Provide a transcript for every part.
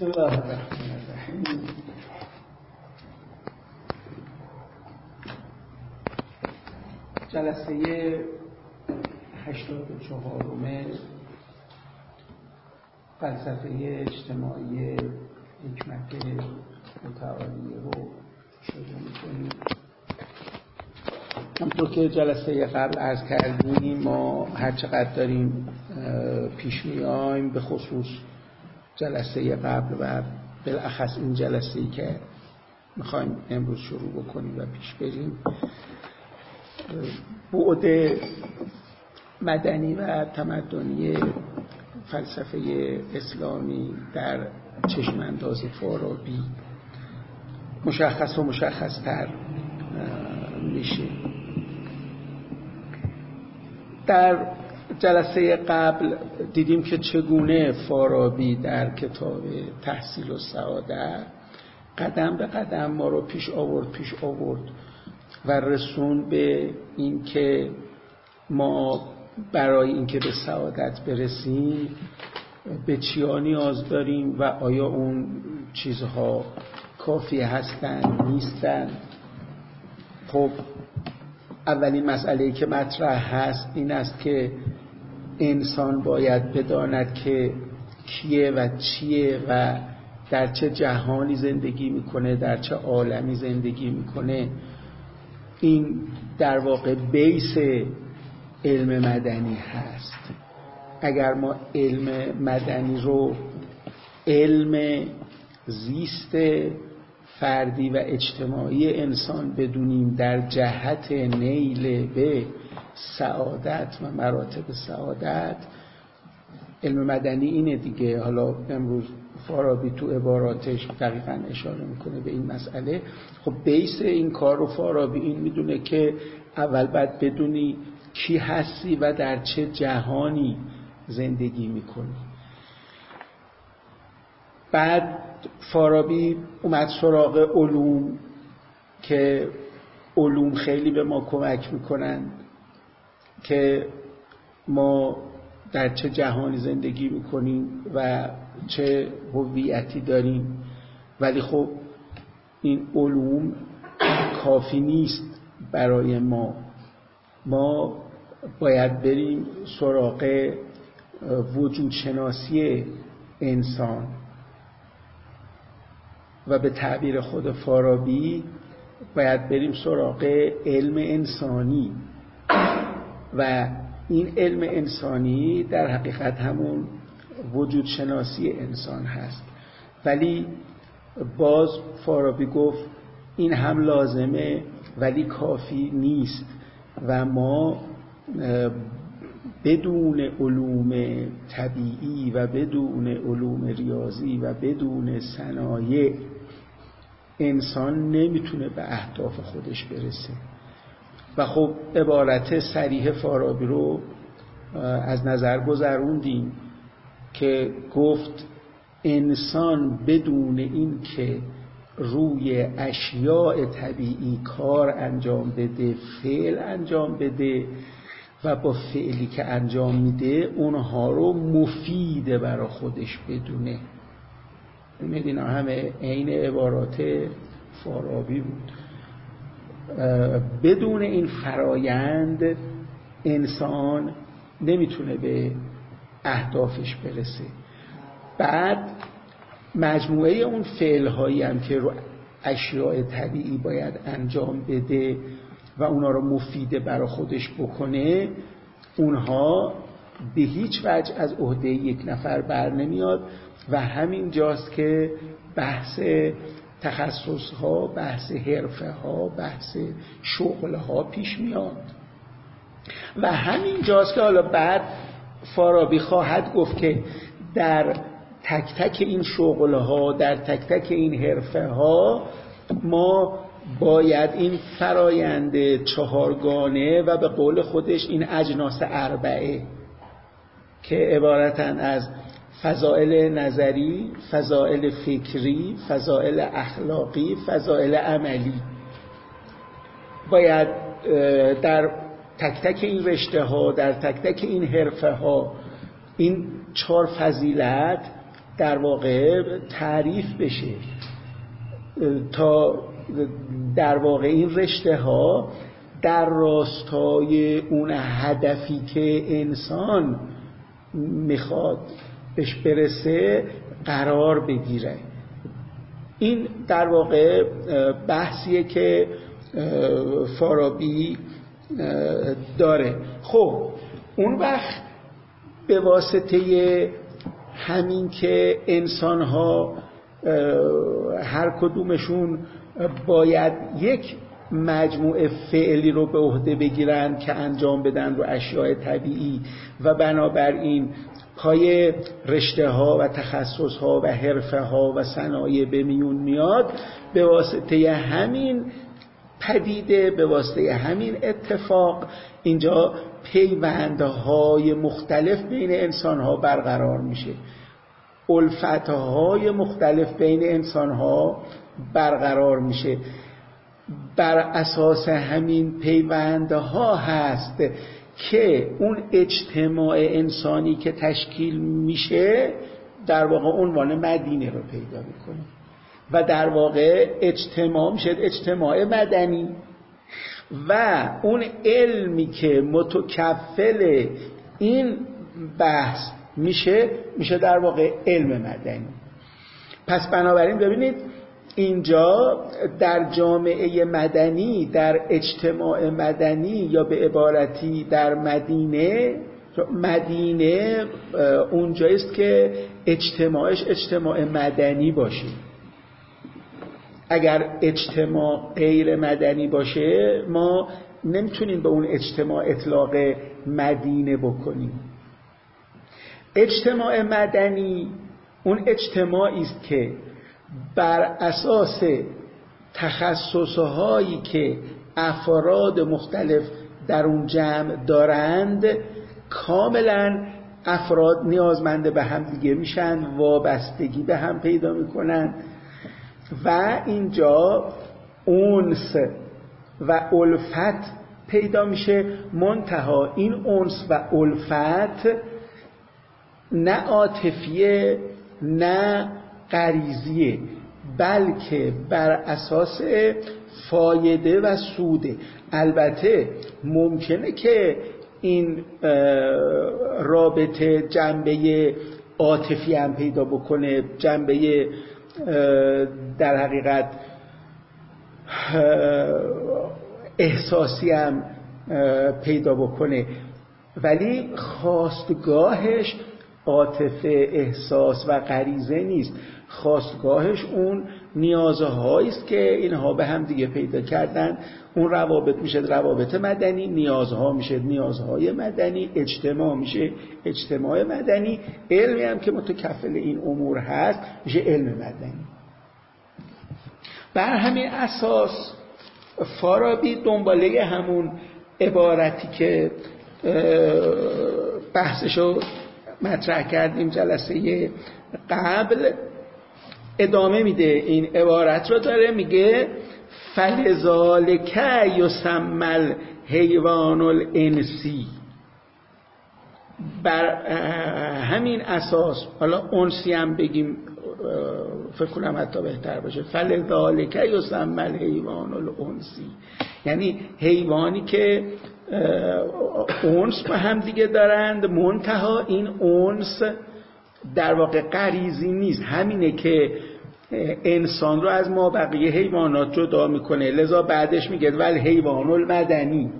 بسم الله الرحمن الرحیم. جلسه 84 فلسفه اجتماعی حکمت متعالی رو شروع می‌کنیم. همونطور که جلسه قبل عرض کردیم، ما هر چقدر داریم پیش میایم، به خصوص جلسه قبل و بالاخص این جلسه‌ای که میخوایم امروز شروع بکنیم و پیش بریم، بعد مدنی و تمدنی فلسفه اسلامی در چشمانداز فارابی مشخص و مشخص‌تر میشه. در جلسه قبل دیدیم که چگونه فارابی در کتاب تحصیل السعادة قدم به قدم ما رو پیش آورد و رسون به این که ما برای اینکه به سعادت برسیم به چیا نیاز داریم و آیا اون چیزها کافی هستن نیستن. خب اولین مسئله‌ای که مطرح هست این است که انسان باید بداند که کیه و چیه و در چه جهانی زندگی میکنه، در چه عالمی زندگی میکنه. این در واقع بیس علم مدنی هست. اگر ما علم مدنی رو علم زیست فردی و اجتماعی انسان بدونیم در جهت نیل به سعادت و مراتب سعادت، علم مدنی اینه دیگه. حالا امروز فارابی تو عباراتش دقیقاً اشاره میکنه به این مسئله. خب بیس این کار رو فارابی این میدونه که اول باید بدونی کی هستی و در چه جهانی زندگی میکنی. بعد فارابی اومد سراغ علوم که علوم خیلی به ما کمک میکنن که ما در چه جهانی زندگی میکنیم و چه هویتی داریم. ولی خب این علوم کافی نیست برای ما. ما باید بریم سراغ وجود شناسی انسان و به تعبیر خود فارابی باید بریم سراغ علم انسانی و این علم انسانی در حقیقت همون وجود شناسی انسان هست. ولی باز فارابی گفت این هم لازمه ولی کافی نیست و ما بدون علوم طبیعی و بدون علوم ریاضی و بدون صنایع انسان نمیتونه به اهداف خودش برسه. و خب عبارت صریح فارابی رو از نظر گذروندیم که گفت انسان بدون این که روی اشیاء طبیعی کار انجام بده، فعل انجام بده و با فعلی که انجام میده اونها رو مفید برای خودش بدونه. اینا همه عین عبارات فارابی بود. بدون این فرایند انسان نمیتونه به اهدافش برسه. بعد مجموعه اون فعل‌هایی هم که رو اشیاء طبیعی باید انجام بده و اونا رو مفید برای خودش بکنه، اونها به هیچ وجه از عهده یک نفر بر نمیاد و همین جاست که بحث تخصص ها، بحث حرفه ها، بحث شغل ها پیش میاد و همین جاست که حالا بعد فارابی خواهد گفت که در تک تک این شغل ها، در تک تک این حرفه ها ما باید این فرایند چهارگانه و به قول خودش این اجناس اربعه که عبارتن از فضائل نظری، فضائل فکری، فضائل اخلاقی، فضائل عملی، باید در تک تک این رشته ها، در تک تک این حرفه ها این 4 فضیلت در واقع تعریف بشه تا در واقع این رشته ها در راستای اون هدفی که انسان میخواد بهش برسه قرار بگیره. این در واقع بحثیه که فارابی داره. خب اون وقت به واسطه همین که انسان‌ها هر کدومشون باید یک مجموعه فعلی رو به عهده بگیرن که انجام بدن رو اشیاء طبیعی و بنابراین پای رشته ها و تخصص ها و حرفه ها و صنایع به میون میاد، به واسطه همین پدیده، به واسطه همین اتفاق اینجا پیوندهای مختلف بین انسان‌ها برقرار میشه، الفت‌های مختلف بین انسان‌ها برقرار میشه. بر اساس همین پیوندها هست که اون اجتماع انسانی که تشکیل میشه در واقع عنوان مدینه رو پیدا میکنه و در واقع اجتماع میشه اجتماع مدنی و اون علمی که متکفل این بحث میشه در واقع علم مدنی. پس بنابراین ببینید اینجا در جامعه مدنی، در اجتماع مدنی یا به عبارتی در مدینه اونجاییست که اجتماعش اجتماع مدنی باشه. اگر اجتماع غیر مدنی باشه ما نمیتونیم به اون اجتماع اطلاق مدینه بکنیم. اجتماع مدنی اون اجتماعی است که بر اساس تخصصهایی که افراد مختلف در اون جمع دارند کاملا افراد نیازمند به هم دیگه میشن، وابستگی به هم پیدا میکنن و اینجا انس و الفت پیدا میشه. منتها این انس و الفت نه عاطفیه نه غریزیه، بلکه بر اساس فایده و سوده. البته ممکنه که این رابطه جنبه عاطفی هم پیدا بکنه، جنبه در حقیقت احساسی هم پیدا بکنه، ولی خاستگاهش عاطفه، احساس و غریزه نیست. خاستگاهش اون نیازهایی است که اینها به هم دیگه پیدا کردن. اون روابط میشه روابط مدنی، نیازها میشه نیازهای مدنی، اجتماع میشه اجتماع مدنی، علمی هم که متکفل این امور هست میشه علم مدنی. بر همین اساس فارابی دنباله همون عبارتی که بحثشو مطرح کردیم جلسه قبل ادامه میده. این عبارت رو داره میگه فلذالک یسمی الحیوان الانسی. بر همین اساس، حالا انسی هم بگیم فکر کنم حتی بهتر باشه، فلذالک یسمی الحیوان الانسی، یعنی حیوانی که انس با هم دیگه دارند، منتها این انس در واقع غریزی نیست. همینه که انسان رو از ما بقیه حیوانات جدا میکنه. لذا بعدش میگه ول حیوان المدنی،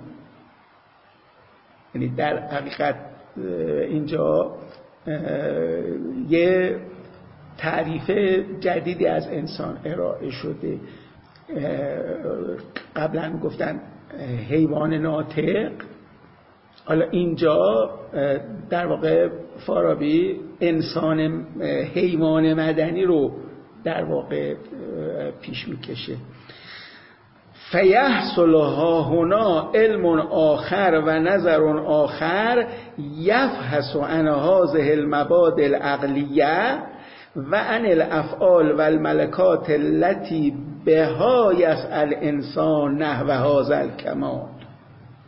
یعنی در حقیقت اینجا یه تعریف جدیدی از انسان ارائه شده. قبلا گفتن حیوان ناطق، حالا اینجا در واقع فارابی انسان حیوان مدنی رو در واقع پیش میکشه. فیحصل ها هنا علم آخر و نظر آخر یفحص عن هذه المبادئ العقلیه و عن الافعال و الملکات التي بها یسأل انسان نحو هذا الکمال.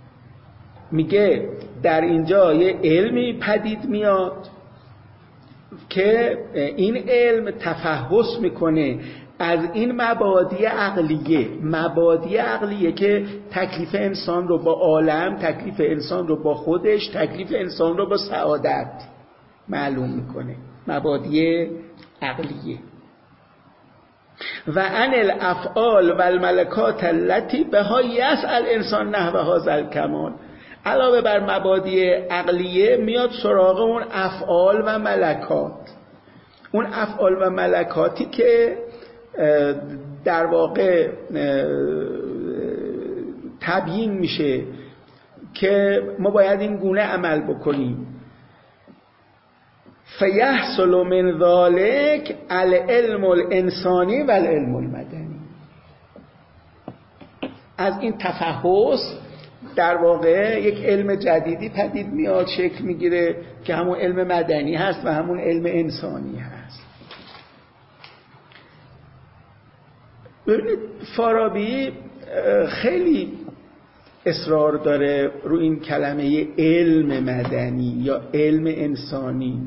میگه در اینجا یه علمی پدید میاد که این علم تفحص میکنه از این مبادی عقلیه که تکلیف انسان رو با عالم، تکلیف انسان رو با خودش، تکلیف انسان رو با سعادت معلوم میکنه. مبادی عقلیه. و ان الافعال و الملکات التي بها یسأل انسان نحو هذا الکمال. علاوه بر مبادی عقلیه میاد سراغ اون افعال و ملکات. اون افعال و ملکاتی که در واقع تبیین میشه که ما باید این گونه عمل بکنیم. فیحصل من ذلك العلم الانسانی و العلم المدنی. از این تفحص در واقع یک علم جدیدی پدید میاد، شکل میگیره که همون علم مدنی هست و همون علم انسانی هست. ببینید فارابی خیلی اصرار داره رو این کلمه علم مدنی یا علم انسانی،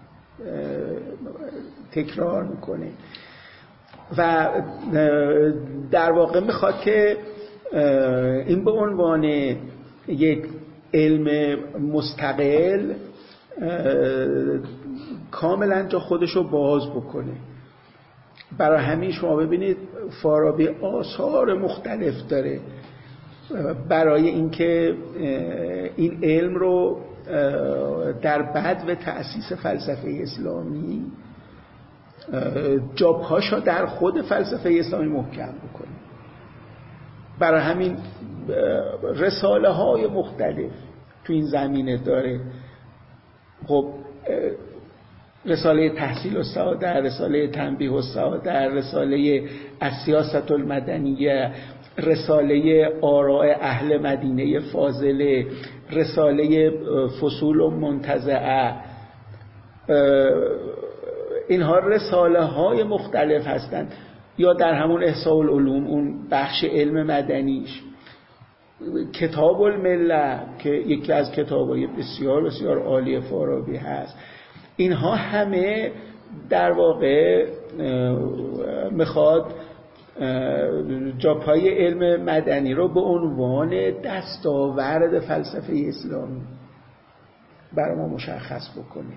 تکرار میکنه و در واقع میخواد که این به عنوان یک علم مستقل کاملا جا خودشو باز بکنه. برای همین شما ببینید فارابی آثار مختلف داره برای اینکه این علم رو در بدو تأسیس فلسفه اسلامی جاپاشو در خود فلسفه اسلامی محکم بکنه. برای همین رساله های مختلف تو این زمینه داره. خب رساله تحصیل السعاده، رساله تنبیه السعاده، رساله السیاست المدنیه، رساله آراء اهل مدینه فاضله، رساله فصول منتزعه. اینها رساله های مختلف هستند. یا در همون احصاء العلوم اون بخش علم مدنیش، کتاب المله که یکی از کتابای بسیار بسیار عالی فارابی هست. اینها همه در واقع میخواد جاپای علم مدنی رو به عنوان دستاورد فلسفه اسلامی برای ما مشخص بکنه.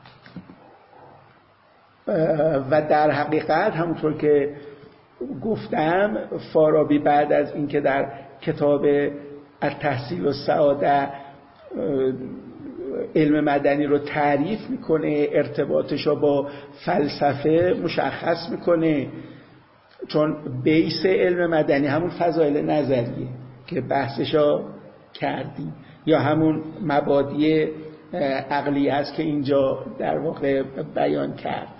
و در حقیقت همونطور که گفتم فارابی بعد از اینکه در کتاب التحصیل السعاده علم مدنی رو تعریف میکنه، ارتباطش رو با فلسفه مشخص میکنه، چون بیس علم مدنی همون فضایل نظریه که بحثش رو کردیم، یا همون مبادی عقلی است که اینجا در واقع بیان کرد.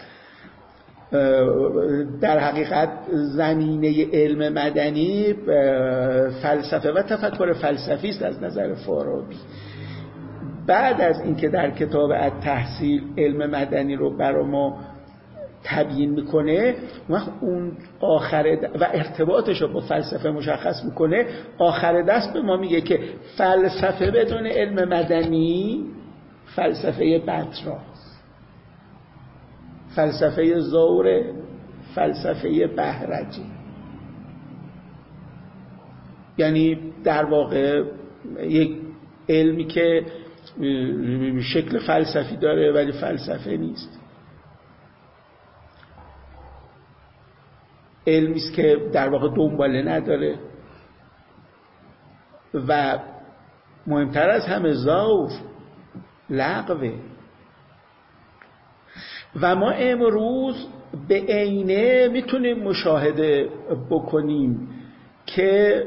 در حقیقت زمینه علم مدنی فلسفه و تفکر فلسفی است از نظر فارابی. بعد از اینکه در کتاب التحصیل علم مدنی رو برای ما تبیین میکنه و اون آخر و ارتباطش رو با فلسفه مشخص میکنه، آخر دست به ما میگه که فلسفه بدون علم مدنی فلسفه بطراست، فلسفه زور، فلسفه بهرجی. یعنی در واقع یک علمی که شکل فلسفی داره ولی فلسفه نیست، علمی است که در واقع دنباله نداره و مهمتر از همه ذوق، لغوه. و ما امروز به عینه میتونیم مشاهده بکنیم که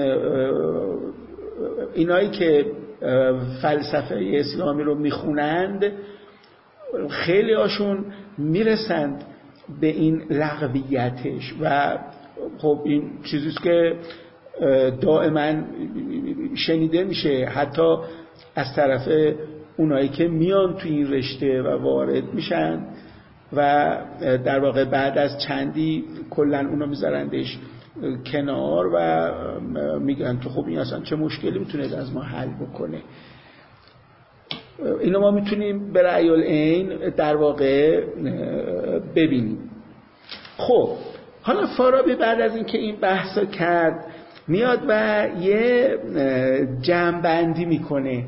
اینایی که فلسفه اسلامی رو میخونند خیلی هاشون میرسند به این لغویتش و خب این چیزیست که دائما شنیده میشه، حتی از طرف اونایی که میان تو این رشته و وارد میشن و در واقع بعد از چندی کلن اونا میذارندش کنار و میگن تو خب این اصلا چه مشکلی میتونه از ما حل بکنه. اینو ما میتونیم به رأی العین در واقع ببینیم. خب حالا فارابی بعد از اینکه این بحثو کرد میاد و یه جمع‌بندی میکنه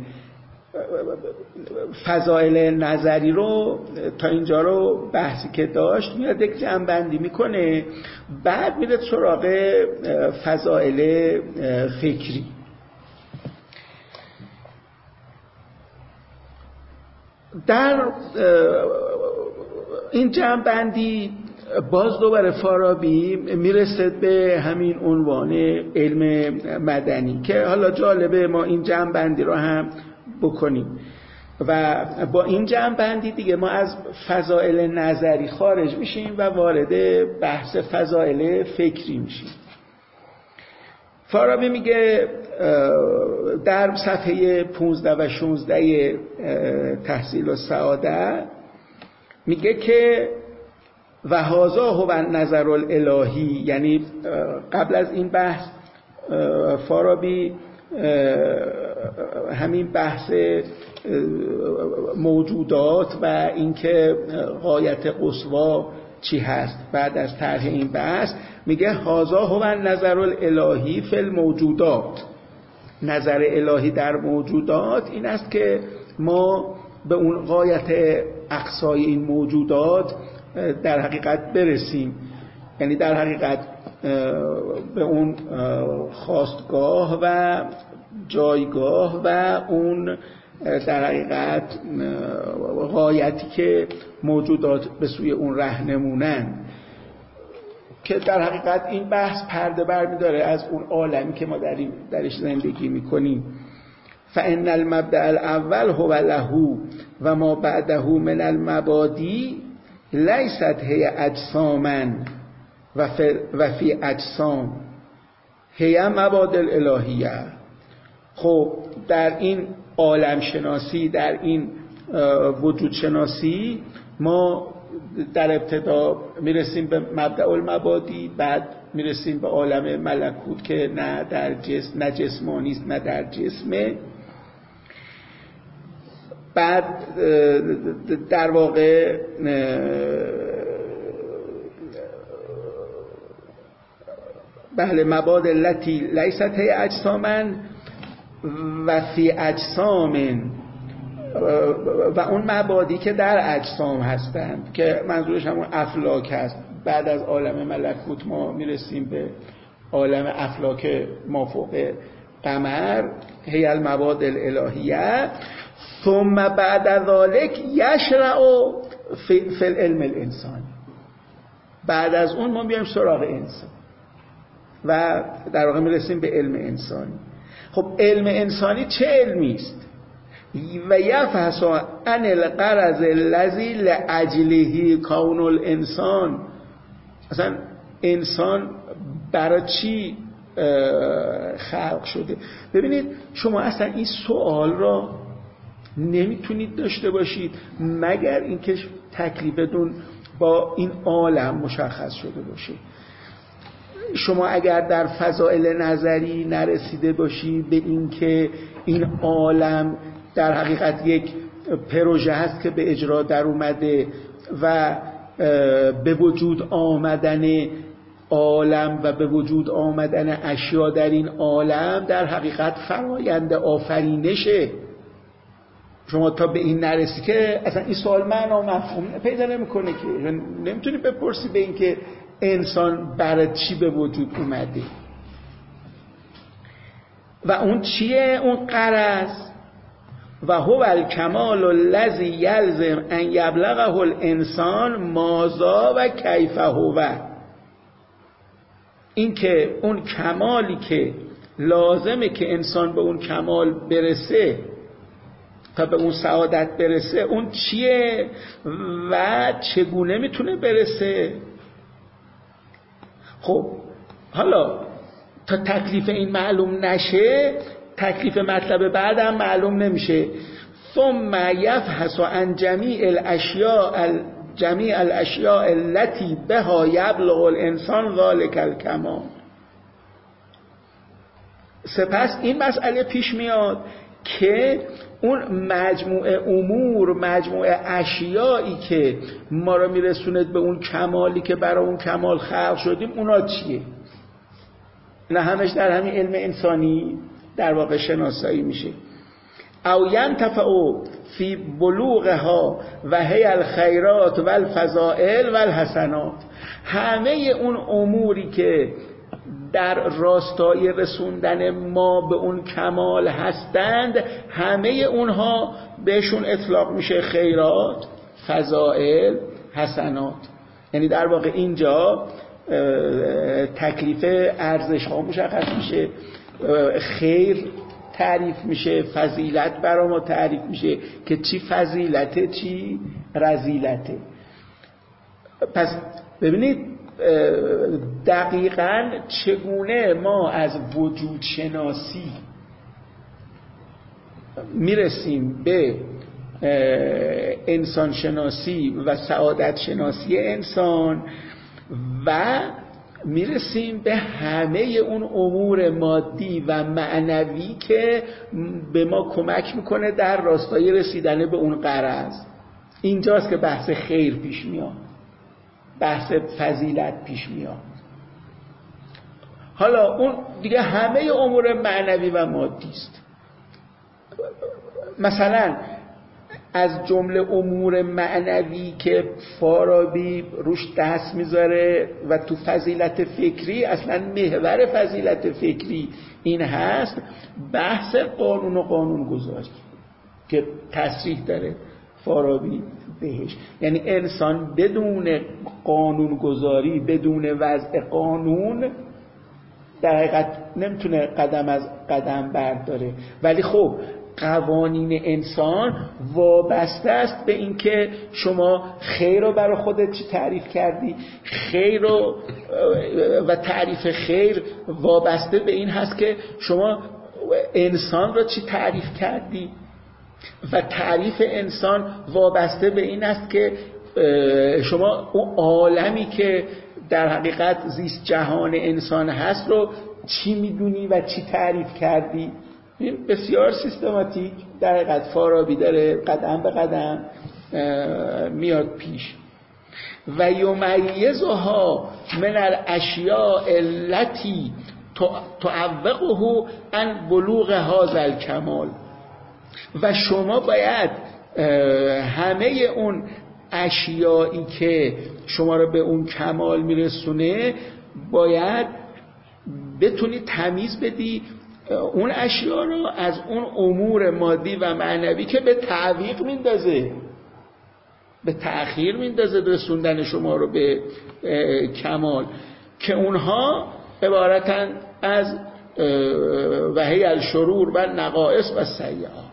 فضائل نظری رو، تا اینجا رو بحثی که داشت میاد یک جمع‌بندی میکنه، بعد میره سراغ فضائل فکری. در این جمع‌بندی باز دوباره فارابی میرسه به همین عنوان علم مدنی که حالا جالبه ما این جمع‌بندی رو هم بکنیم و با این جمع‌بندی دیگه ما از فضائل نظری خارج میشیم و وارد بحث فضائل فکری میشیم. فارابی میگه در صفحه 15 و 16 تحصیل السعاده میگه که و هذا هو النظر الالهی، یعنی قبل از این بحث فارابی همین بحث موجودات و اینکه غایت قصوا چی هست، بعد از طرح این بحث میگه هذا هو النظر الالهی فی الموجودات. نظر الهی در موجودات این است که ما به اون غایت اقصای این موجودات در حقیقت برسیم، یعنی در حقیقت به اون خواستگاه و جایگاه و اون در حقیقت غایتی که موجودات به سوی اون رهنمونن، که در حقیقت این بحث پرده برمی‌داره از اون عالمی که ما درش زندگی میکنیم. فإن المبدأ الاول هو له و ما بعده من المبادی لیست هی اجساما و فی اجسام هی مبادی الالهیه. خب در این عالم شناسی، در این وجود شناسی ما در ابتدا میرسیم به مبدأ المبادی، بعد میرسیم به عالم ملکوت که نه در جسم، نه جسمانی است نه در جسمه. بعد در واقع بله مباد التي لیست هی اجساما و فی اجسام، و اون مبادی که در اجسام هستند که منظورش همون افلاک هست. بعد از عالم ملکوت ما میرسیم به عالم افلاک مافوق قمر، هی المباد الالهیه. ثم بعد ذلك یشرع فی العلم الانسانی. بعد از اون ما میایم سراغ انسان و در واقع میرسیم به علم انسانی. خب علم انسانی چه علمی است؟ و یفحص عن الغرض الذی لاجله کون الانسان. اصلا انسان برای چی خلق شده؟ ببینید شما اصلا این سوال را نمیتونید داشته باشید مگر اینکه تکلیفتون با این عالم مشخص شده باشه. شما اگر در فضائل نظری نرسیده باشید به اینکه این عالم در حقیقت یک پروژه هست که به اجرا در اومده و به وجود آمدن عالم و به وجود آمدن اشیا در این عالم در حقیقت فرایند آفرینشه، شما تا به این نرسی که اصلا این سوال معنا و مفهوم پیدا نمیکنه، که نمیتونی بپرسی به این که انسان برای چی به وجود اومده و اون چیه اون غرض. و هو الکمال الذی یلزم ان یبلغه الانسان ماذا و کیف هو. این که اون کمالی که لازمه که انسان به اون کمال برسه تا به اون سعادت برسه اون چیه و چگونه میتونه برسه. خب حالا تا تکلیف این معلوم نشه تکلیف مطلب بعدم معلوم نمیشه. ثم یفحص عن جمیع الاشیاء التي بها یبلغ الانسان ذلك الکمال. سپس این مسئله پیش میاد که اون مجموعه امور، مجموعه اشیایی که ما رو میرسونه به اون کمالی که برای اون کمال خلق شدیم، اونا چیه؟ نه همش در همین علم انسانی در واقع شناسایی میشه. او ینتفعوا فی بلوغها و هی الخیرات و الفضائل و الحسنات. همه اون اموری که در راستای رسوندن ما به اون کمال هستند، همه اونها بهشون اطلاق میشه خیرات، فضائل، حسنات. یعنی در واقع اینجا تکلیف ارزش ها مشخص میشه، خیر تعریف میشه، فضیلت برای ما تعریف میشه که چی فضیلته چی رذیلته. پس ببینید دقیقاً چگونه ما از وجود شناسی میرسیم به انسان شناسی و سعادت شناسی انسان و میرسیم به همه اون امور مادی و معنوی که به ما کمک میکنه در راستای رسیدن به اون غرض. اینجاست که بحث خیر پیش میاد، بحث فضیلت پیش میاد. حالا اون دیگه همه امور معنوی و مادی است. مثلا از جمله امور معنوی که فارابی روش دست میذاره و تو فضیلت فکری، اصلا محور فضیلت فکری این هست، بحث قانون و قانون گذاری که تصریح داره فارابی بهش. یعنی انسان بدون قانون گذاری، بدون وضع قانون در حقیقت نمیتونه قدم از قدم برداره. ولی خب قوانین انسان وابسته است به اینکه شما خیر رو برای خودت چی تعریف کردی. خیر رو و تعریف خیر وابسته به این هست که شما انسان رو چی تعریف کردی و تعریف انسان وابسته به این است که شما اون عالمی که در حقیقت زیست جهان انسان هست رو چی میدونی و چی تعریف کردی. این بسیار سیستماتیک در حقیقت فارابی داره قدم به قدم میاد پیش. و یمیزها من الاشیاء التي تعوقه عن بلوغ هذا الکمال. و شما باید همه اون اشیایی که شما رو به اون کمال میرسونه باید بتونی تمیز بدی اون اشیا رو از اون امور مادی و معنوی که به تعویق میندازه، به تأخیر میندازه رسوندن شما رو به کمال، که اونها عبارتن از وحی الشرور و نقائص و سیئات.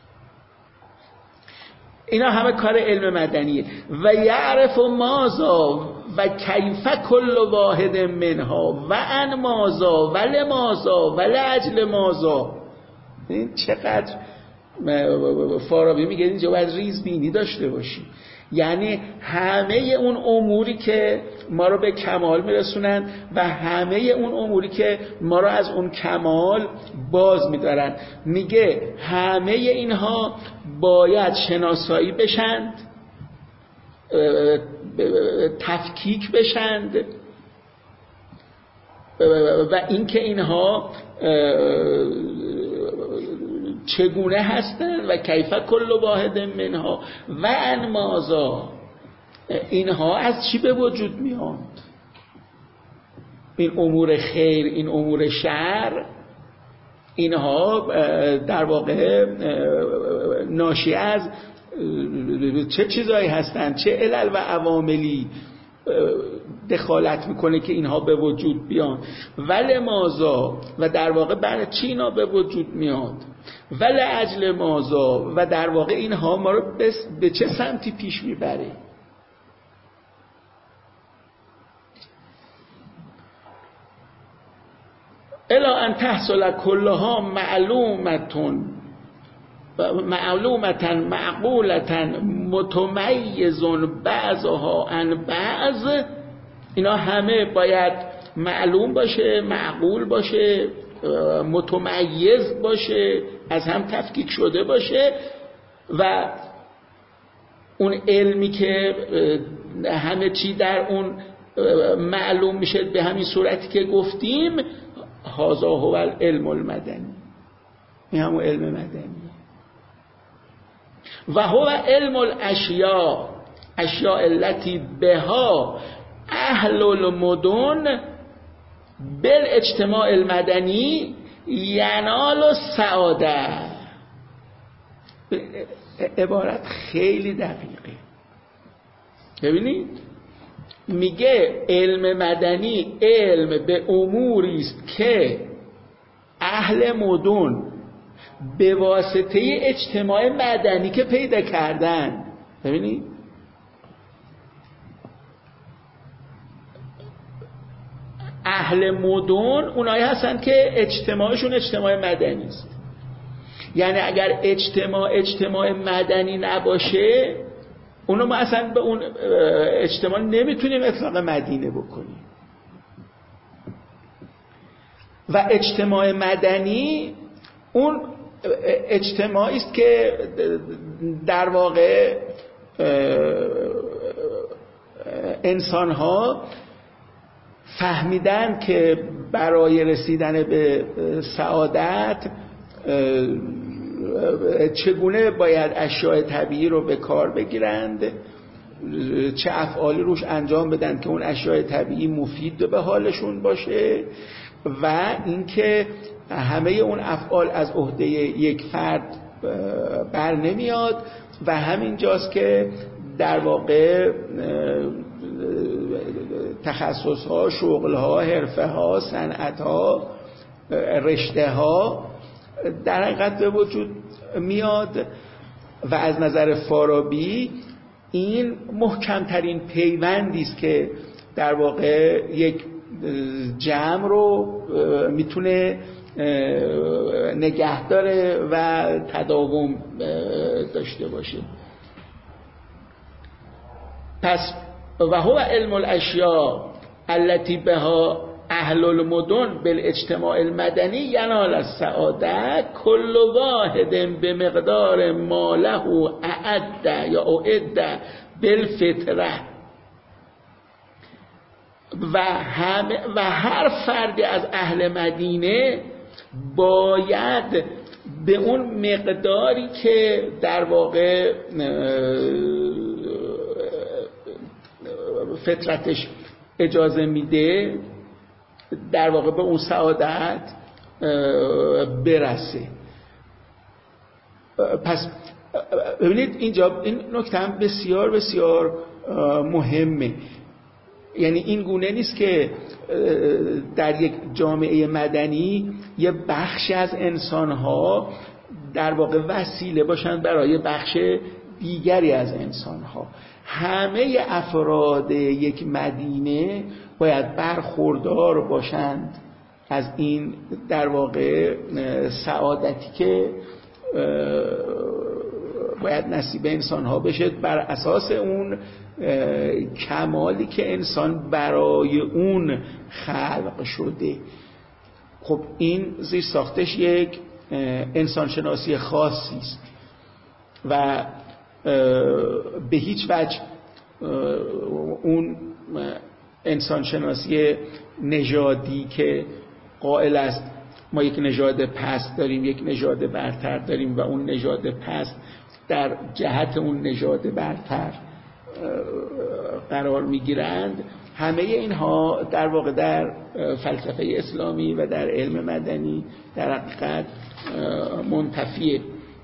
اینا همه کار علم مدنیه. و یعرف مازا و کیف کل واحد منها و ان مازا و لمازا و لاجل مازا. این چقدر فارابی میگه اینجا باید ریز بینی داشته باشی. یعنی همه اون اموری که ما رو به کمال میرسونن و همه اون اموری که ما رو از اون kmal باز میدارن، میگه همه اینها باید شناسایی بشند، تفکیک بشند و اینکه اینها چگونه هستند و کیف کل واحد منها و انمازا، اینها از چی به وجود میاد. این امور خیر، این امور شر، اینها در واقع ناشی از چه چیزایی هستند، چه علل و عواملی دخالت میکنه که اینها به وجود بیان. ولی مازا، و در واقع برای چی اینا به وجود میاد، ولی اجل مازا، و در واقع اینها ما رو به چه سمتی پیش میبره. الا ان تحصل کلها معلومتن معقولتن متمیزون بعضها عن بعض. اینا همه باید معلوم باشه، معقول باشه، متمیز باشه از هم تفکیک شده باشه و اون علمی که همه چی در اون معلوم میشه به همین صورتی که گفتیم، هذا هو العلم المدنی، این همون علم مدنی. و هو علم الاشیاء، اشیاء التي بها اهل المدن بالاجتماع المدنی ینال السعاده. عبارت خیلی دقیقه. ببینید میگه علم مدنی علم به اموری است که اهل مدن به واسطه اجتماع مدنی که پیدا کردن. ببینید اهل مدن اونایی هستن که اجتماعشون اجتماع مدنی است. یعنی اگر اجتماع مدنی نباشه، اونو ما اصلا به اون اجتماع نمیتونیم اطلاق مدینه بکنیم. و اجتماع مدنی اون اجتماعی است که در واقع انسان‌ها فهمیدن که برای رسیدن به سعادت چگونه باید اشیاء طبیعی رو به کار بگیرند، چه افعالی روش انجام بدن که اون اشیاء طبیعی مفید به حالشون باشه، و اینکه همه اون افعال از عهده یک فرد بر نمیاد. و همین جاست که در واقع تخصص ها، شغل ها، حرفه ها، صنعت ها، رشته ها در حقیقت به وجود میاد. و از نظر فارابی این محکمترین پیوندی است که در واقع یک جمع رو میتونه نگه داره و تداوم داشته باشه. پس و هو علم الاشیاء التي بها اهل المدن بالاجتماع المدنی ینال السعاده کل واحد بمقدار ما له اعد یا اعد بالفطره. و هر فردی از اهل مدینه باید به اون مقداری که در واقع فطرتش اجازه میده در واقع به اون سعادت برسه. پس ببینید اینجا این نکته هم بسیار بسیار مهمه. یعنی این گونه نیست که در یک جامعه مدنی یه بخشی از انسانها در واقع وسیله باشن برای بخش دیگری از انسانها. همه افراد یک مدینه باید برخوردار باشند از این در واقع سعادتی که باید نصیب انسانها بشه بر اساس اون کمالی که انسان برای اون خلق شده. خب این زیر ساختش یک انسانشناسی خاصی است و به هیچ وجه اون انسانشناسی نژادی که قائل است ما یک نژاد پست داریم، یک نژاد برتر داریم و اون نژاد پست در جهت اون نژاد برتر قرار میگیرند، همه اینها در واقع در فلسفه اسلامی و در علم مدنی در حقیقت منتفیه.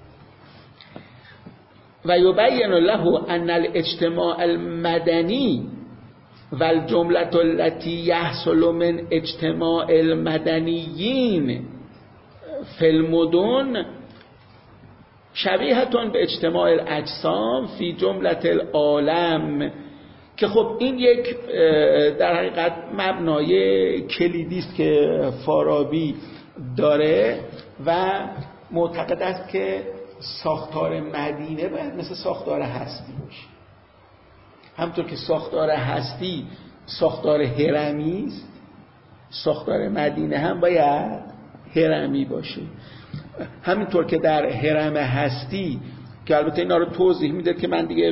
و یبین له ان الاجتماع المدنی و الجملة التي يحصل من اجتماع المدنیین فی المدن شبیهتون به اجتماع الاجسام فی جملة العالم. که خب این یک در حقیقت مبنای کلیدی است که فارابی داره و معتقد است که ساختار مدینه باید مثل ساختار هستی باشه. همطور که ساختار هستی ساختار هرمی است، ساختار مدینه هم باید هرمی باشه. همینطور که در هرم هستی که البته اینا رو توضیح میده که من دیگه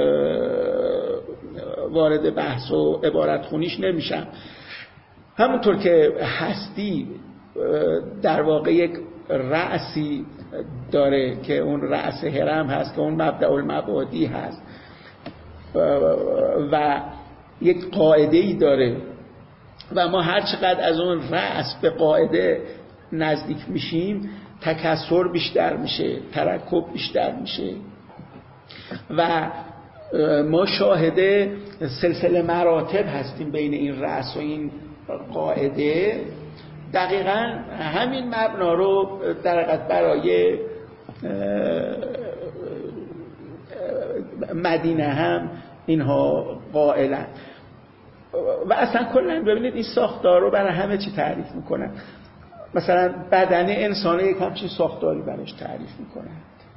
وارد بحث و عبارت خونیش نمیشم. همونطور که هستی در واقع یک رأسی داره که اون رأس هرم هست که اون مبدأ المبادی هست و یک قاعده‌ای داره و ما هر چقدر از اون رأس به قاعده نزدیک میشیم تکثر بیشتر میشه، ترکب بیشتر میشه و ما شاهد سلسله مراتب هستیم بین این رأس و این قاعده. دقیقاً همین مبنا رو در حقیقت برای مدینه هم اینها قائلن و اصلا کلا ببینید این ساختار رو برای همه چی تعریف میکنن. مثلا بدن انسان یک همچین ساختاری براش تعریف میکنن،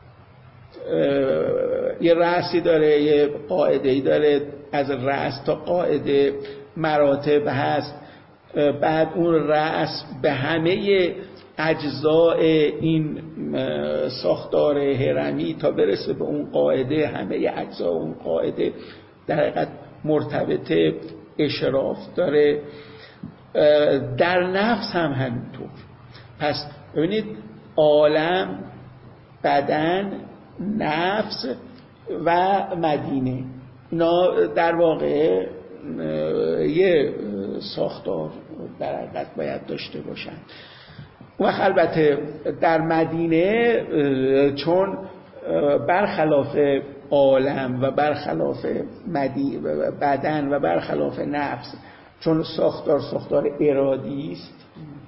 یه رأسی داره، یه قاعده‌ای داره، از رأس تا قاعده مراتب هست، بعد اون رأس به همه اجزاء این ساختار هرمی تا برسه به اون قاعده، همه اجزاء اون قاعده در حقیقت مرتبط اشراف داره. در نفس هم همینطور. پس ببینید عالم، بدن، نفس و مدینه اینا در واقع یه ساختار در حقیقت باید داشته باشن. و البته در مدینه چون برخلاف عالم و برخلاف بدن و برخلاف نفس چون ساختار ارادی است،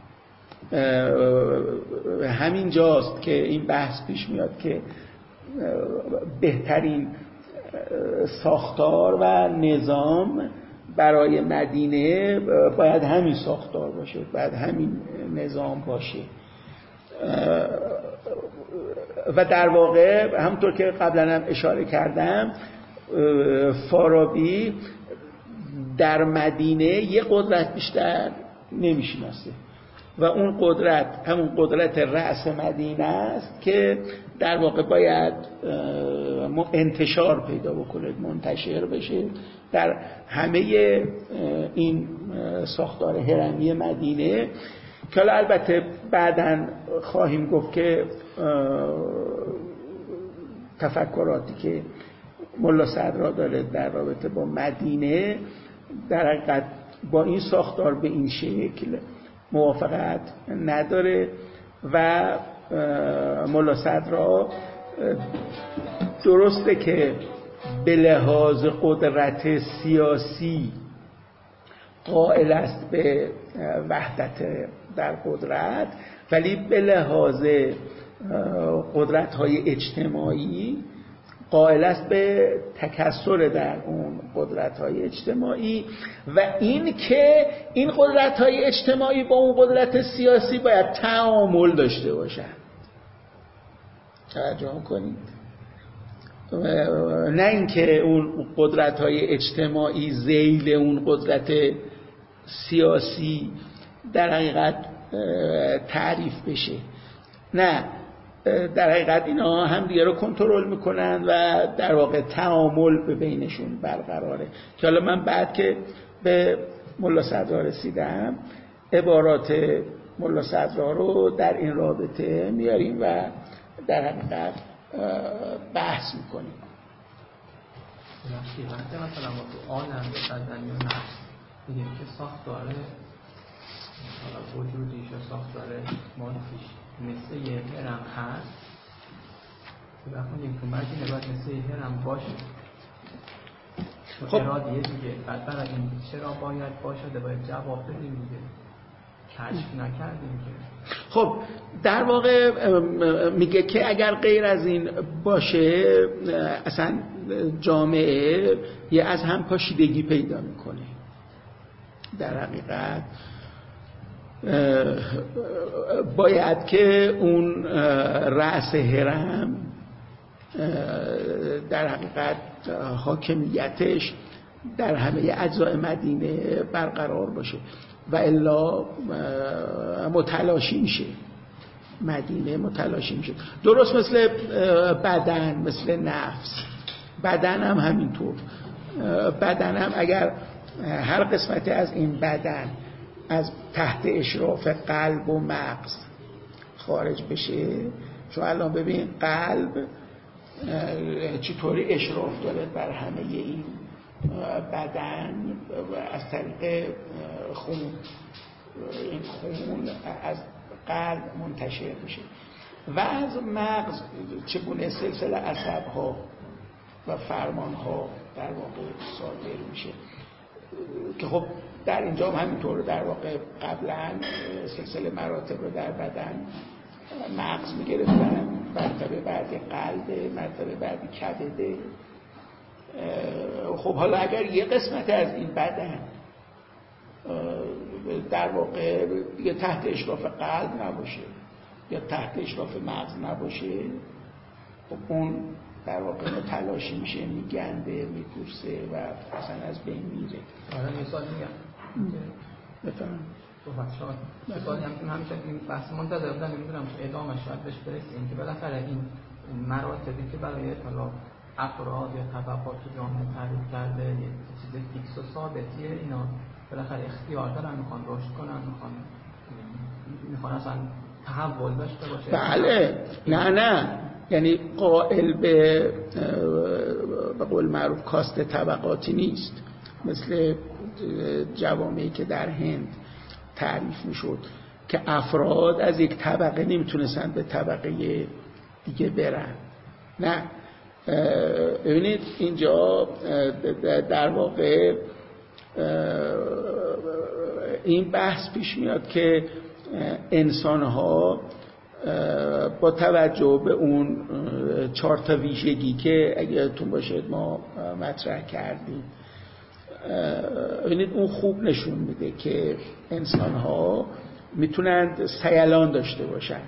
همین جاست که این بحث پیش میاد که بهترین ساختار و نظام برای مدینه باید همین ساختار باشه، باید همین نظام باشه. و در واقع همونطور که قبلا هم اشاره کردم فارابی در مدینه یه قدرت بیشتر نمیشناسه و اون قدرت همون قدرت رأس مدینه است که در واقع باید انتشار پیدا بکنه، منتشر بشه در همه این ساختار هرمی مدینه. که البته بعداً خواهیم گفت که تفکراتی که ملا صدرا داره در رابطه با مدینه در حقیقت با این ساختار به این شکل موافقت نداره و ملا صدرا درسته که به لحاظ قدرت سیاسی قائل است به وحدت در قدرت، ولی به لحاظ قدرت‌های اجتماعی قائل است به تکثر در اون قدرت‌های اجتماعی و این که این قدرت‌های اجتماعی با اون قدرت سیاسی باید تعامل داشته باشن. توجه کنید، نه اینکه اون قدرت‌های اجتماعی ذیل اون قدرت سیاسی در حقیقت تعریف بشه، نه، در حقیقت اینا هم دیگه رو کنترل میکنن و در واقع تعامل به بینشون برقراره. که حالا من بعد که به ملا صدرا رسیدم عبارات ملا صدرا رو در این رابطه میاریم و در حقیقت بحث میکنیم. وقتی مثلا ما تو عالم به بدنی و نفس میگیم که ساختاره وجودیش و ساختاره مادیش مثل یه هرم هست، وقتی میگیم تو مدینه باید مثل یه هرم باشه. خب ارادیه دیگه بعد برای این چرا باید باشه باید جواب بدیم دیگه، کشف نکردیم که. خب در واقع میگه که اگر غیر از این باشه اصلا جامعه یه از هم پاشیدگی پیدا میکنه. در حقیقت باید که اون رأس هرم در حقیقت حاکمیتش در همه اجزای مدینه برقرار باشه و الا متلاشی میشه. مدینه متلاشی میشه. درست مثل بدن، مثل نفس. بدن هم همینطور. بدن هم اگر هر قسمتی از این بدن از تحت اشراف قلب و مغز خارج بشه، چون الان ببین قلب چطوری اشراف داره بر همه این بدن از طریق خون. این خون از قلب منتشر میشه و از مغز چگونه سلسله عصب‌ها و فرمان‌ها در واقع صادر میشه که خب در اینجا هم همینطور در واقع قبلا سلسله مراتب رو در بدن مغز میگرفتن، مرتبه بعدی قلب، مرتبه بعدی کبده. خب حالا اگر یه قسمت از این بدن در واقع یا تحت اشراف قلب نباشه یا تحت اشراف مغز نباشه، خب اون در واقع متلاشی میشه، میگنده، میپوسه و اصلا از بین میره. آره مثال میگم بفهم صحبت شد مثال همیشه این بحث منتظر بودن، نمیدونم که ادامه شاید بهش برسیم که بالاخره این مراتبی که برای حالا افراد یا طبقات تو جامعه تعریف کرده یه چیز فیکس و ثابتیه، اینا بالاخره اختیار دارن، میخوان رشد کنن، میخوان اصلا تحول داشته باشه. بله نه یعنی قائل به قول معروف کاست طبقاتی نیست، مثل جوامعی که در هند تعریف میشد که افراد از یک طبقه نمیتونستن به طبقه دیگه برن. نه، ببینید اینجا در واقع این بحث پیش میاد که انسان‌ها با توجه به اون 4 تا ویژگی که اگه یادتون باشه ما مطرح کردیم، ببینید اون خوب نشون میده که انسان‌ها میتونند سیلان داشته باشن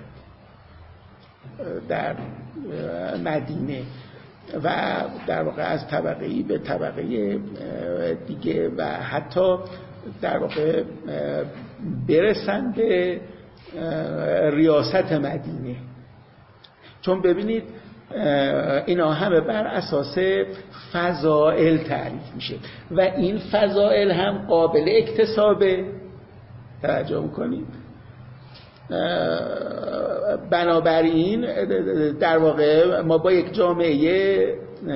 در مدینه و در واقع از طبقه‌ای به طبقه دیگه و حتی در واقع برسن به ریاست مدینه. چون ببینید اینا همه بر اساس فضائل تعریف میشه و این فضائل هم قابل اکتسابه. توجه میکنید؟ بنابراین در واقع ما با یک جامعه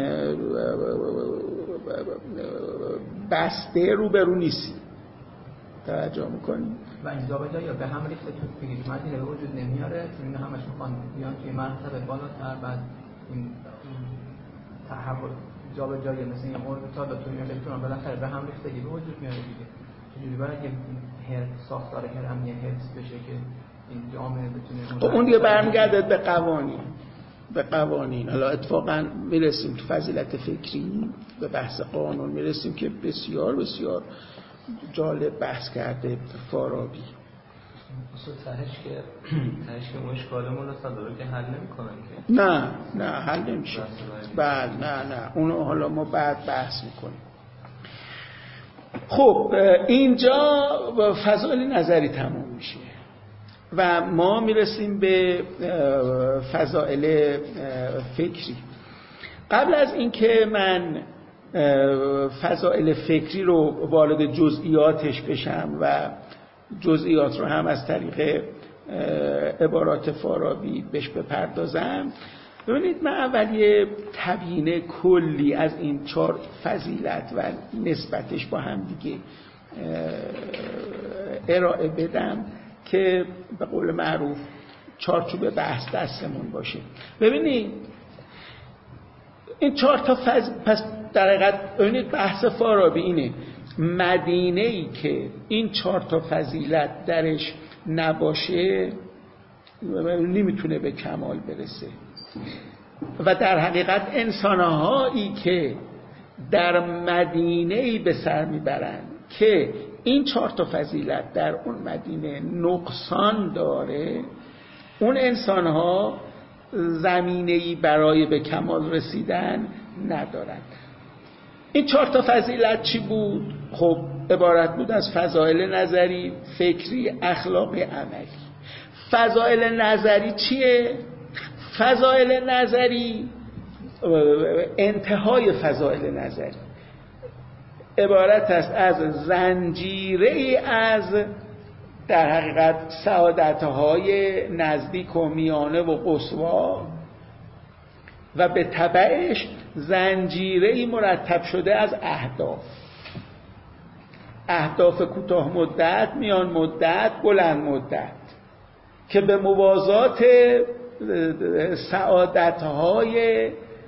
بسته روبرو نیستیم. توجه میکنید؟ و این جابجا یا به هم ریخته تو بگید مدینه به وجود نمیاره، چون همش میخوان بیان توی مرتبه بالاتر، بعد این تحول جابجایی مثل این اوربیتال و توی الکترون بالاخره به هم ریختگی به وجود میاره دیگه. چجوری باید یه ساختار هرمی حفظ بشه که این جامعه بتونه اون دیگه برمیگرده به قوانین. حالا اتفاقا میرسیم تو فضیلت فکری به بحث قانون میرسیم که بسیار بسیار جالب بحث کرده فارابی. اصلا تهش که مشکلمون رو صداره که حل نمی‌کنن که نه حل نمیشه. بله نه اونو حالا ما بعد بحث میکنیم. خب اینجا فضائل نظری تموم میشه و ما میرسیم به فضائل فکری. قبل از اینکه من فضائل فکری رو وارد جزئیاتش بشم و جزئیات رو هم از طریق عبارات فارابی بهش بپردازم، ببینید من اول یه تبیین کلی از این 4 فضیلت و نسبتش با هم دیگه ارائه بدم که به قول معروف چارچوب بحث دستمون باشه. ببینید این 4 تا پس در حقیقت ببینید بحث فارابی اینه: مدینه‌ای که این 4 تا فضیلت درش نباشه نمیتونه به کمال برسه و در حقیقت انسان‌هایی که در مدینه‌ای به سر میبرن که این 4 تا فضیلت در اون مدینه نقصان داره، اون انسان‌ها زمینه‌ای برای به کمال رسیدن ندارن. این 4 تا فضیلت چی بود؟ خب عبارت بود از فضائل نظری، فکری، اخلاقی، عملی. فضائل نظری چیه؟ فضائل نظری، انتهای فضائل نظری عبارت است از زنجیره‌ای از در حقیقت سعادت‌های نزدیک و میانه و قصوا و به تبعش زنجیره‌ای مرتب شده از اهداف کوتاه مدت، میان مدت، بلند مدت که به موازات سعادت‌های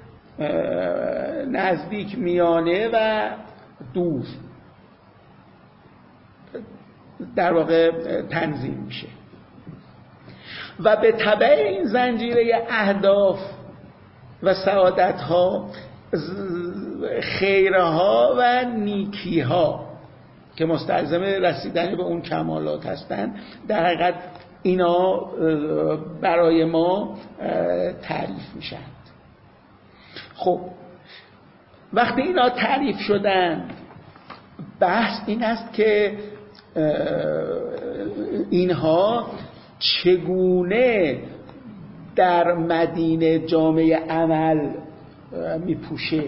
نزدیک، میانه و دور در واقع تنظیم میشه و به تبع این زنجیره اهداف و سعادت‌ها خیرها و نیکی‌ها که مستلزم رسیدن به اون کمالات هستند در حقیقت اینا برای ما تعریف میشن. خب وقتی اینا تعریف شدن، بحث این است که اینها چگونه در مدینه جامعه عمل میپوشه،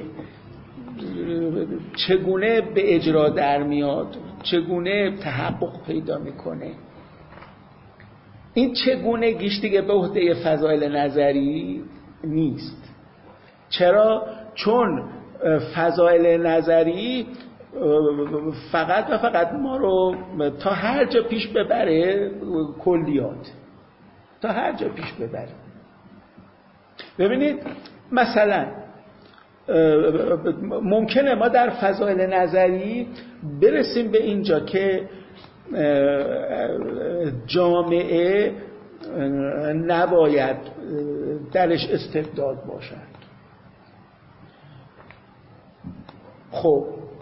چگونه به اجرا در میاد، چگونه تحقق پیدا میکنه. این چگونگیش دیگه به عهده فضائل نظری نیست. چرا؟ چون فضائل نظری فقط و فقط ما رو تا هر جا پیش ببره کلیات، تا هر جا پیش ببره. ببینید مثلا ممکنه ما در فضائل نظری برسیم به اینجا که جامعه نباید درش استبداد باشد. خب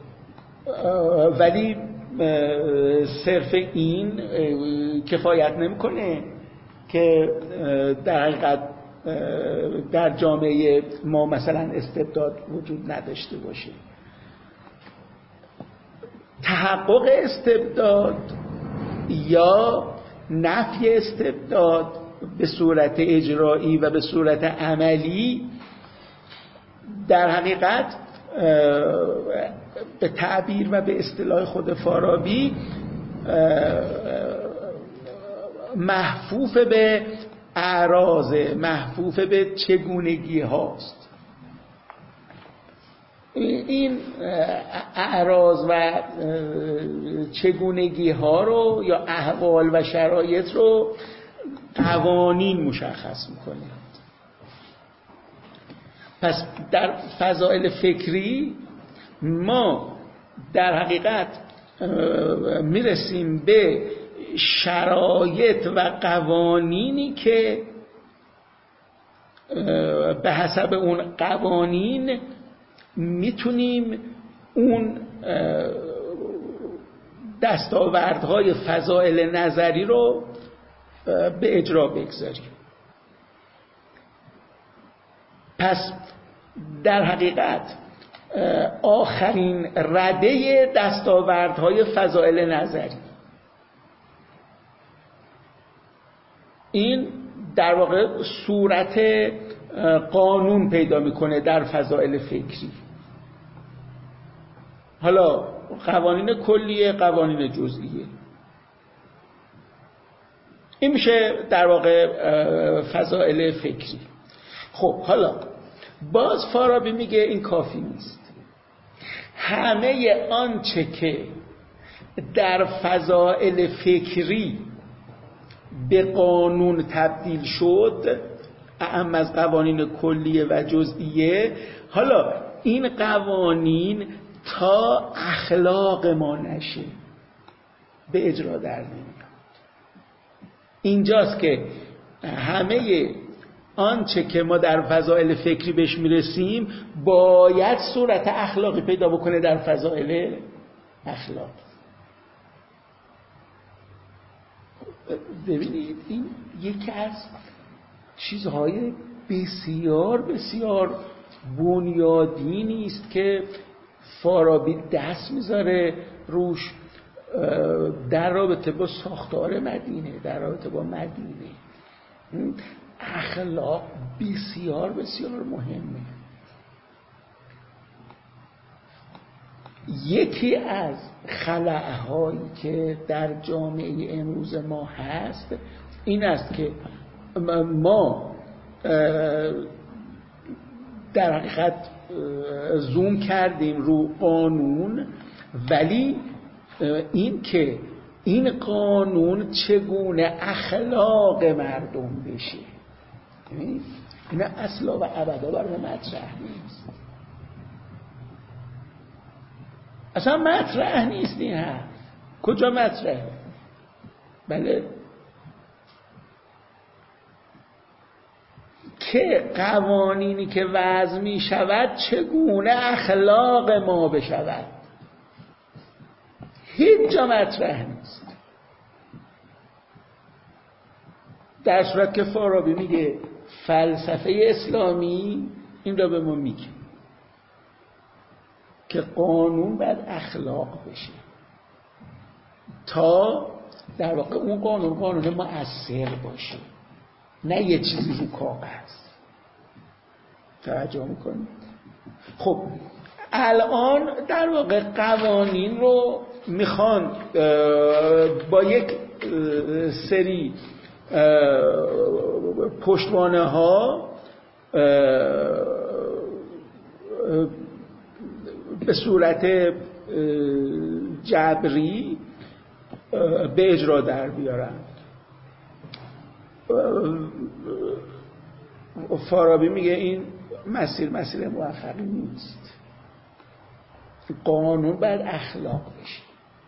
ولی صرف این کفایت نمیکنه که در حقیقت در جامعه ما مثلا استبداد وجود نداشته باشه. تحقق استبداد یا نفی استبداد به صورت اجرایی و به صورت عملی در حقیقت به تعبیر و به اصطلاح خود فارابی محفوف به اعراض، محفوف به چگونگی هاست. این اعراض و چگونگی ها رو یا احوال و شرایط رو قوانین مشخص میکنه. پس در فضائل فکری ما در حقیقت میرسیم به شرایط و قوانینی که به حسب اون قوانین میتونیم اون دستاوردهای فضائل نظری رو به اجرا بگذاریم. پس در حقیقت آخرین رده دستاوردهای فضائل نظری این در واقع صورت قانون پیدا میکنه در فضائل فکری. حالا قوانین کلیه، قوانین جزئیه، این میشه در واقع فضائل فکری. خب حالا باز فارابی میگه این کافی نیست. همه آنچه که در فضائل فکری به قانون تبدیل شد، اعم از قوانین کلیه و جزئیه، حالا این قوانین تا اخلاق ما نشه به اجرا در نمیاد. اینجاست که همه آنچه که ما در فضائل فکری بهش میرسیم باید صورت اخلاقی پیدا بکنه در فضائل اخلاق. ببینید این یکی از چیزهای بسیار بسیار بنیادینی است که فارابی دست میذاره روش در رابطه با ساختار مدینه، در رابطه با مدینه. اخلاق بسیار بسیار مهمه. یکی از خلأهایی که در جامعه امروز ما هست این است که ما در حقیقت زوم کردیم رو قانون، ولی این که این قانون چگونه اخلاق مردم بشه اینا اصلا و ابدا برای مطرح نیست. اصلا مطرح نیست این حرف. کجا مطرحه؟ بله که قوانینی که وضع می شود چگونه اخلاق ما بشود هیچ جا مطرح نیست. در صورت که فارابی میگه فلسفه اسلامی این را به ما میگه که قانون باید اخلاق بشه تا در واقع اون قانون مؤثر باشه، نه یه چیزی رو کاغذ. توجه میکنید؟ خب الان در واقع قوانین رو میخوان با یک سری پشتوانه ها به صورت جبری به اجرا در بیارن. فارابی میگه این مسیر موفقی نیست. قانون باید اخلاق بشه.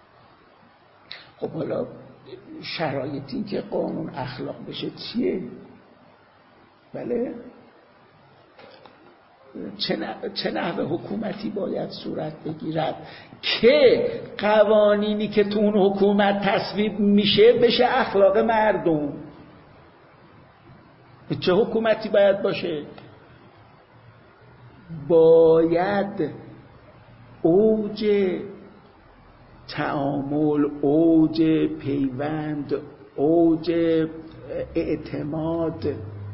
خب حالا شرایط این که قانون اخلاق بشه چیه؟ بله چه نحوه حکومتی باید صورت بگیرد که قوانینی که تو اون حکومت تصویب میشه بشه اخلاق مردم؟ چه حکومتی باید باشه؟ باید اوج تعامل، اوج پیوند، اوج اعتماد،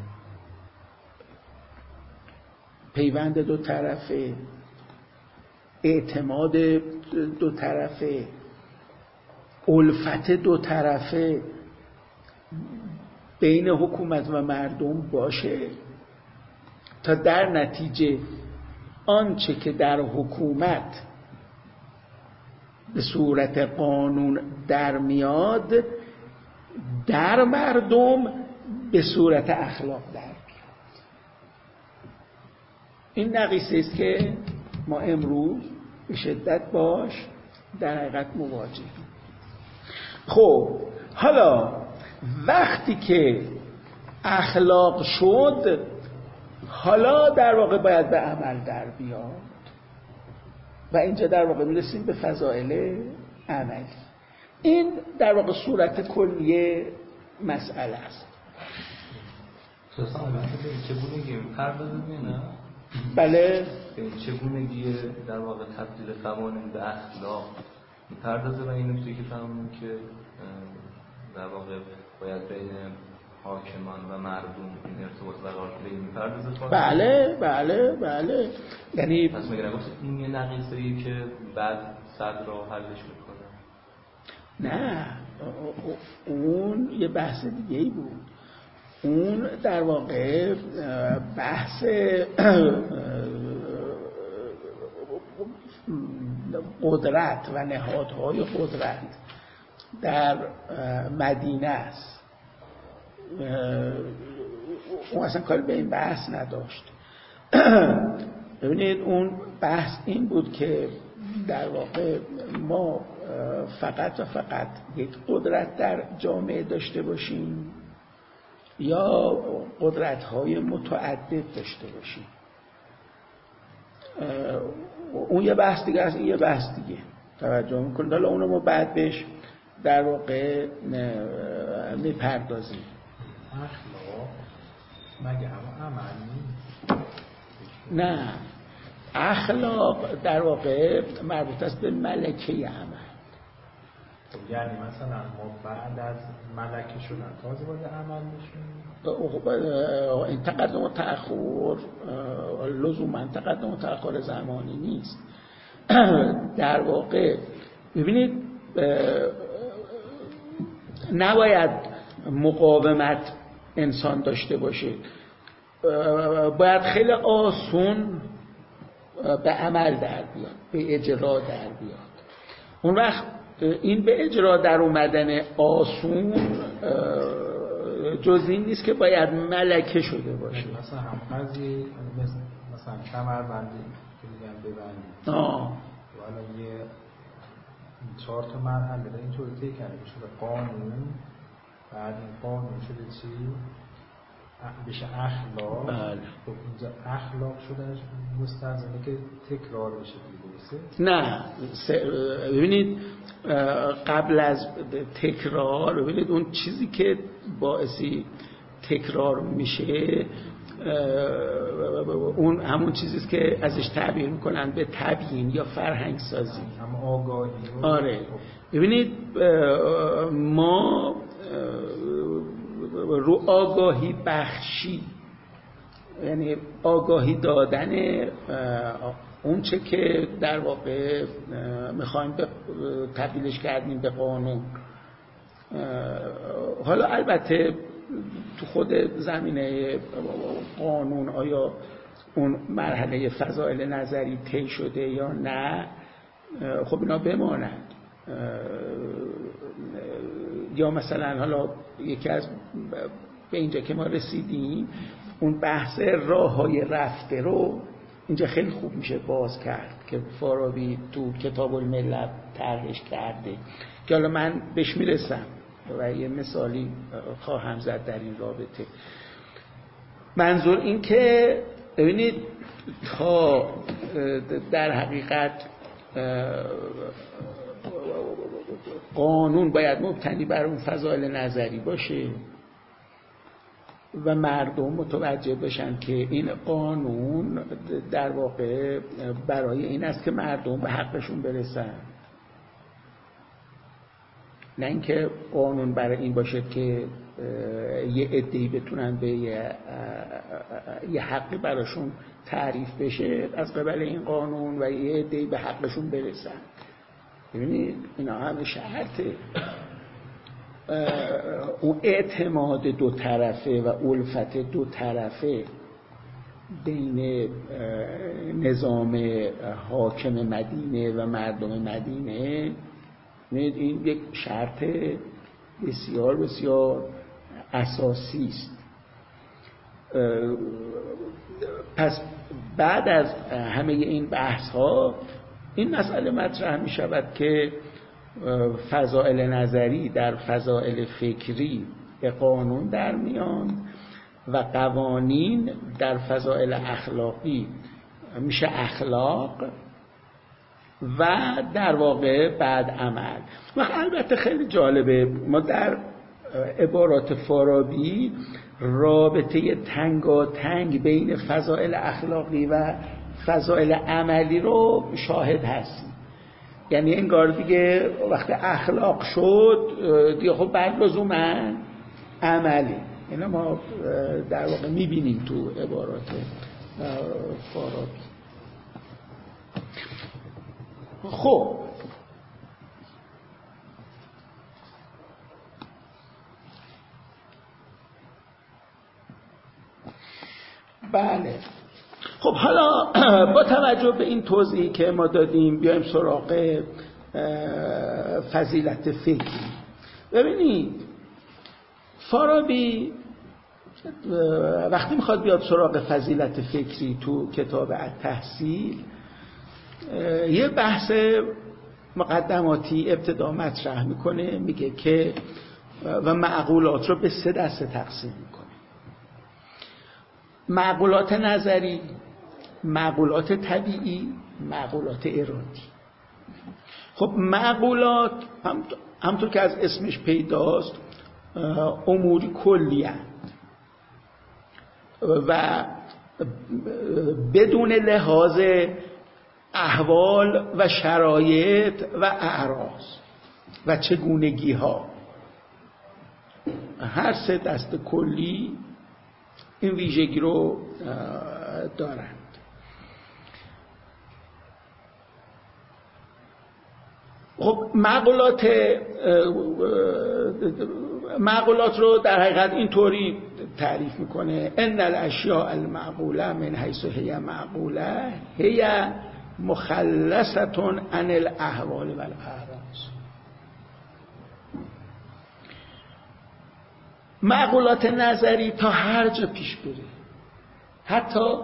پیوند دو طرفه، اعتماد دو طرفه، الفت دو طرفه بین حکومت و مردم باشه تا در نتیجه آنچه که در حکومت به صورت قانون در میاد در مردم به صورت اخلاق در میاد. این نقیصه است که ما امروز به شدت باش در حقیقت مواجهیم. خب حالا وقتی که اخلاق شد حالا در واقع باید به عمل در بیاد و اینجا در واقع میرسیم به فضائل عملی. این در واقع صورت کلیه مسئله است. چگونگی پردازیم نه؟ بله چگونگی در واقع تبدیل قوانین به اخلاق میپردازه و این نکته که فهمونیم که در واقع باید بین حاکمان و مردم این ارتباط برقرار کنه میپردازه. بله یعنی پس مگه نگفت این یه نقیصه‌ای که بعد صدر رو حلش میکنه؟ نه اون یه بحث دیگه ای بود. اون در واقع بحث قدرت و نهادهای قدرت در مدینه است. اون اصلا کاری به این بحث نداشت. ببینید اون بحث این بود که در واقع ما فقط و فقط یک قدرت در جامعه داشته باشیم یا قدرت‌های متعدد داشته باشیم. اون یه بحث دیگه است، این یه بحث دیگه. توجه میکنید؟ حالا اونو ما بعد بهش در واقع میپردازیم. اخلاق مگه هم عمل نیست؟ نه، اخلاق در واقع مربوط است به ملکه عمل. یعنی مثلا ما بعد از ملکه شدن تازه باید عمل بشیم؟ این تقدم و تأخر لزوما تقدم و تأخر زمانی نیست. در واقع ببینید نباید مقاومت انسان داشته باشه، باید خیلی آسون به عمل در بیاد، به اجرا در بیاد. اون وقت این به اجرا در اومدن آسون جز این نیست که باید ملکه شده باشه. مثلا هم قضیه مثلا کمربندی که میگن ببندید، حالا یه 4 تا مرحله در اینطور طی کرده شده قانون، بعد این قانون شده چی؟ بشه اخلاق. بله. خب اینجا اخلاق شدنش مستلزمه که تکرار بشه دیگه؟ نه، ببینید قبل از تکرار، ببینید اون چیزی که باعثی تکرار میشه اون همون چیزیست که ازش تعبیر میکنن به تبیین یا فرهنگ سازی، هم آگاهی. آره ببینید ما رو آگاهی بخشی، یعنی آگاهی دادن اون چه که در واقع میخوایم تبدیلش کردیم به قانون. حالا البته تو خود زمینه قانون آیا اون مرحله فضائل نظری طی شده یا نه، خب اینا بماند. یا مثلا حالا یکی از به اینجا که ما رسیدیم اون بحث راه‌های رفته رو اینجا خیلی خوب میشه باز کرد که فارابی تو کتاب الملل طرحش کرده که حالا من بهش میرسم و یه مثالی خواهم زد در این رابطه. منظور این که ببینید تا در حقیقت قانون باید مبتنی بر اون فضائل نظری باشه و مردم متوجه بشن که این قانون در واقع برای این است که مردم به حقشون برسن، نه اینکه قانون برای این باشه که یه عده‌ای بتونن به یه حقی براشون تعریف بشه از قبل این قانون و یه عده‌ای به حقشون برسن. ببینید اینا همه شرطه. اون اعتماد دو طرفه و الفت دو طرفه بین نظام حاکم مدینه و مردم مدینه، این یک شرط بسیار بسیار اساسی است. پس بعد از همه این بحث ها این مسئله مطرح می شود که فضائل نظری در فضائل فکری به قانون در میان و قوانین در فضائل اخلاقی میشه اخلاق و در واقع بعد عمل. و البته خیلی جالبه ما در عبارات فارابی رابطه تنگاتنگ بین فضائل اخلاقی و فضائل عملی رو شاهد هستیم. یعنی انگار دیگه وقتی اخلاق شد دیگه خب بعد لزوما عملی. اینا ما در واقع میبینیم تو عبارات فارابی. خب بله، خب حالا با توجه به این توضیحی که ما دادیم بیایم سراغ فضیلت فکری. ببینید فارابی وقتی میخواد بیاد سراغ فضیلت فکری تو کتاب التحصیل یه بحث مقدماتی ابتدا مطرح میکنه، میگه که و معقولات رو به 3 دسته تقسیم میکنه: معقولات نظری، معقولات طبیعی، معقولات ارادی. خب معقولات همونطور که از اسمش پیداست امور کلی هست و بدون لحاظ احوال و شرایط و اعراض. و چگونگی ها. هر سه دست کلی این ویژگی رو دارند. خب معقولات رو در حقیقت اینطوری تعریف میکنه: ان الاشیاء المعقوله من حیث هی معقوله هی مخلصه عن الاحوال و الاعراض. معقولات نظری تا هر جا پیش بره، حتی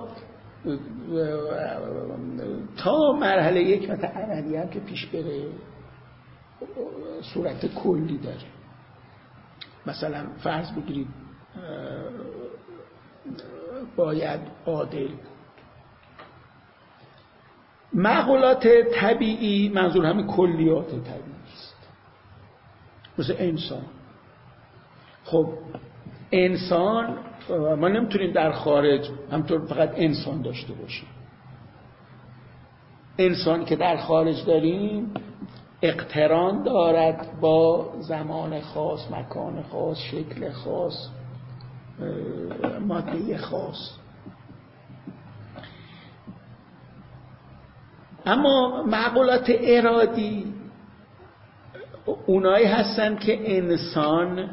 تا مرحله یک متن عملی هم که پیش بره، صورت کلی داره. مثلا فرض بگیرید باید عادل بود. معقولات طبیعی منظور همین کلیات طبیعی است، مثل انسان. خب انسان ما نمیتونیم در خارج همطور فقط انسان داشته باشیم. انسان که در خارج داریم اقتران دارد با زمان خاص، مکان خاص، شکل خاص، ماده خاص. اما معقولات ارادی اونایی هستن که انسان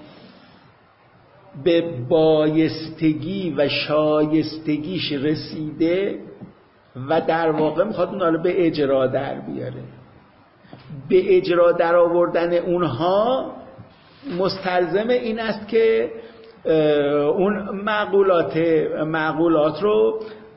به بایستگی و شایستگیش رسیده و در واقع میخواد اونها رو به اجرا در بیاره. به اجرا در آوردن اونها مستلزم این است که اون معقولات رو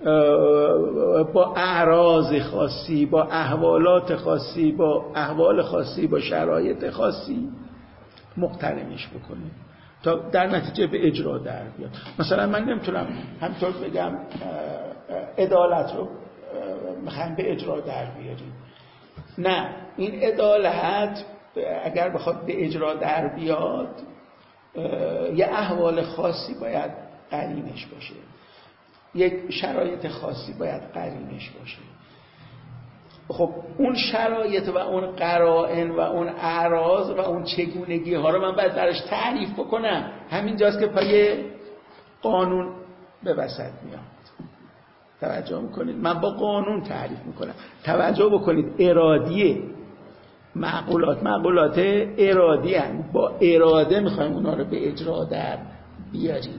با اعراض خاصی، با احوالات خاصی، با احوال خاصی، با شرایط خاصی مقترنش بکنه تا در نتیجه به اجرا در بیاد. مثلا من نمیتونم همینطور بگم عدالت رو میخوایم به اجرا در بیاریم. نه، این عدالت اگر بخواد به اجرا در بیاد یه احوال خاصی باید قرینش باشه، یک شرایط خاصی باید قرینش باشه. خب اون شرایط و اون قرائن و اون اعراض و اون چگونگی ها رو من باید درش تعریف بکنم. همینجاست که پای قانون به وسط میاد. توجه میکنید؟ من با قانون تعریف میکنم. توجه بکنید، ارادیه. معقولات ارادی هستند. با اراده میخوایم اونا رو به اجرا در بیاریم.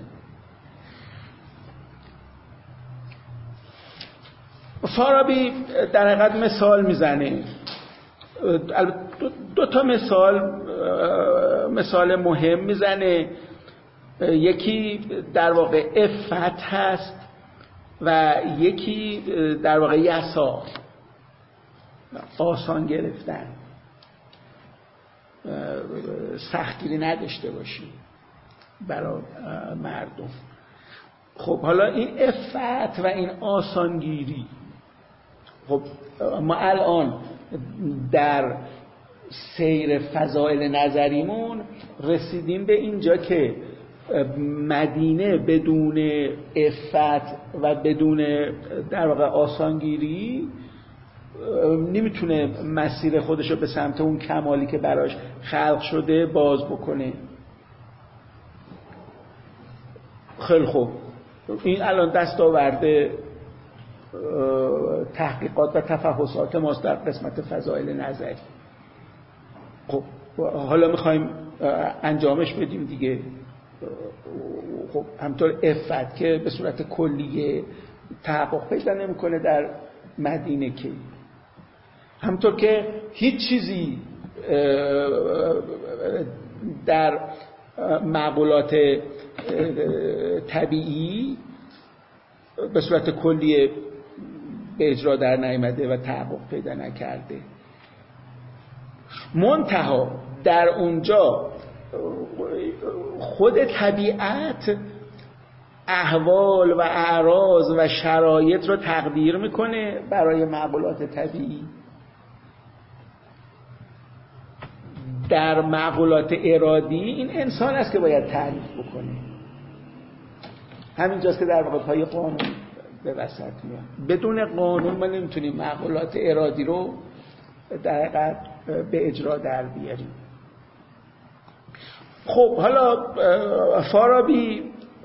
فارابی در حقیقت مثال میزنه. دو تا مثال مهم میزنه. یکی در واقع عفت هست و یکی در واقع یسار، آسان گرفتن، سختگیری نداشته باشی برای مردم. خب حالا این عفت و این آسانگیری، خب ما الان در سیر فضائل نظریمون رسیدیم به اینجا که مدینه بدون عفت و بدون در واقع آسانگیری نمیتونه مسیر خودشو به سمت اون کمالی که براش خلق شده باز بکنه. خیلی خوب، این الان دستاورد تحقیقات و تفحصات ماست در قسمت فضائل نظری. خب حالا میخوایم انجامش بدیم دیگه. خب همطور عفت که به صورت کلیه تحقق پیدا نمیکنه در مدینه، که همطور که هیچ چیزی در معقولات طبیعی به صورت کلیه به اجرا در نیامده و تحقق پیدا نکرده. منتها در اونجا خود طبیعت احوال و اعراض و شرایط رو تقدیر میکنه برای معقولات طبیعی. در معقولات ارادی این انسان است که باید تعریف بکنه. همینجاست که در واقع پای قانون به وسط میاد. بدون قانون ما نمیتونیم معقولات ارادی رو در حقیقت به اجرا در بیاریم. خب حالا فارابی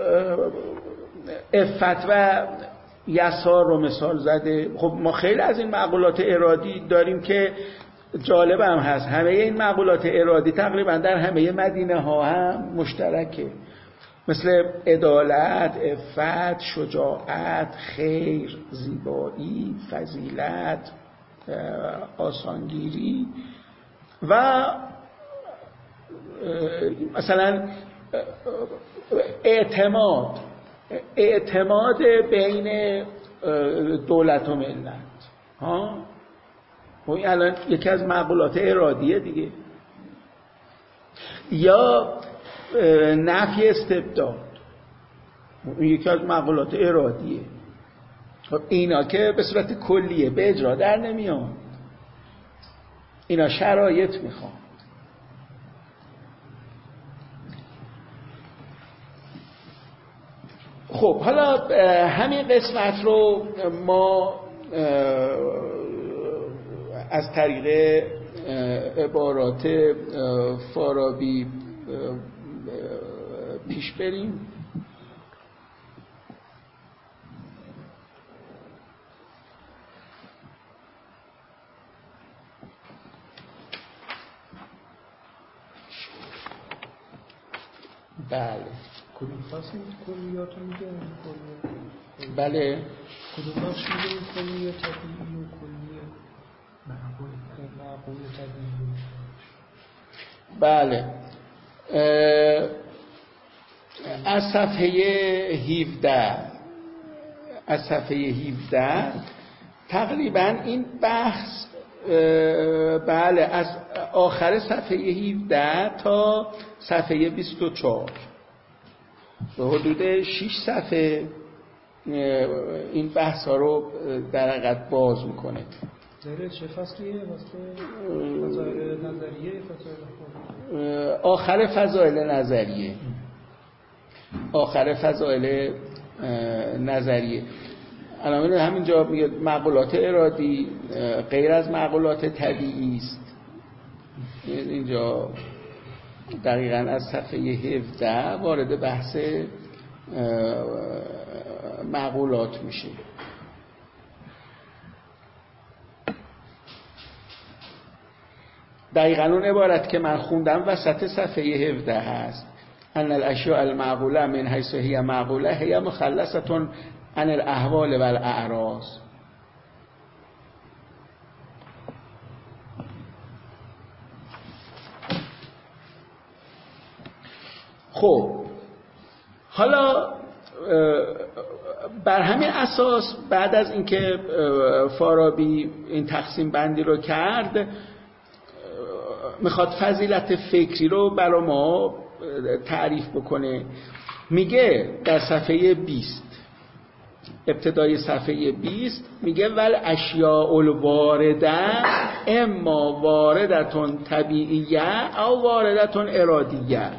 عفت و یسار رو مثال زده. خب ما خیلی از این مقولات ارادی داریم که جالب هم هست، همه این مقولات ارادی تقریبا در همه مدینه ها هم مشترکه، مثل عدالت، عفت، شجاعت، خیر، زیبایی، فضیلت، آسانگیری و مثلا اعتماد بین دولت و ملت ها. و این الان یکی از مقولات ارادیه دیگه. یا نفی استبداد، این یکی از مقولات ارادیه. اینا که به صورت کلیه به اجرا در نمیان، اینا شرایط میخوان. خب حالا همین قسمت رو ما از طریق عبارات فارابی پیش بریم. بله کدوم فصل کلیاتو میگه؟ بله کدوم بخش میگه کلیات طبیعی و کلیه معقول طبیعی؟ بله از صفحه 17 تقریبا این بحث بله از آخر صفحه 17 تا صفحه 24 به حدود 6 صفحه این بحث ها رو در حقیقت باز میکنه. داره چه فصلیه؟ فضائل نظریه؟ آخر فضائل نظریه. الان همینجا میگه مقولات ارادی غیر از مقولات طبیعی است. اینجا دقیقاً از صفحه 17 وارد بحث مقولات میشه. دقیقاً اون عبارت که من خوندم وسط صفحه 17 هست. ان الاشیاء المعقوله من حیث هی معقوله هی مخلصه عن الاحوال و الاعراض. خب حالا بر همین اساس بعد از اینکه فارابی این تقسیم بندی رو کرد میخواد فضیلت فکری رو برای ما تعریف بکنه. میگه در صفحه 20 ابتدای صفحه 20 میگه ول اشیاء الوارده اما واردتون طبیعیه او واردتون ارادیه.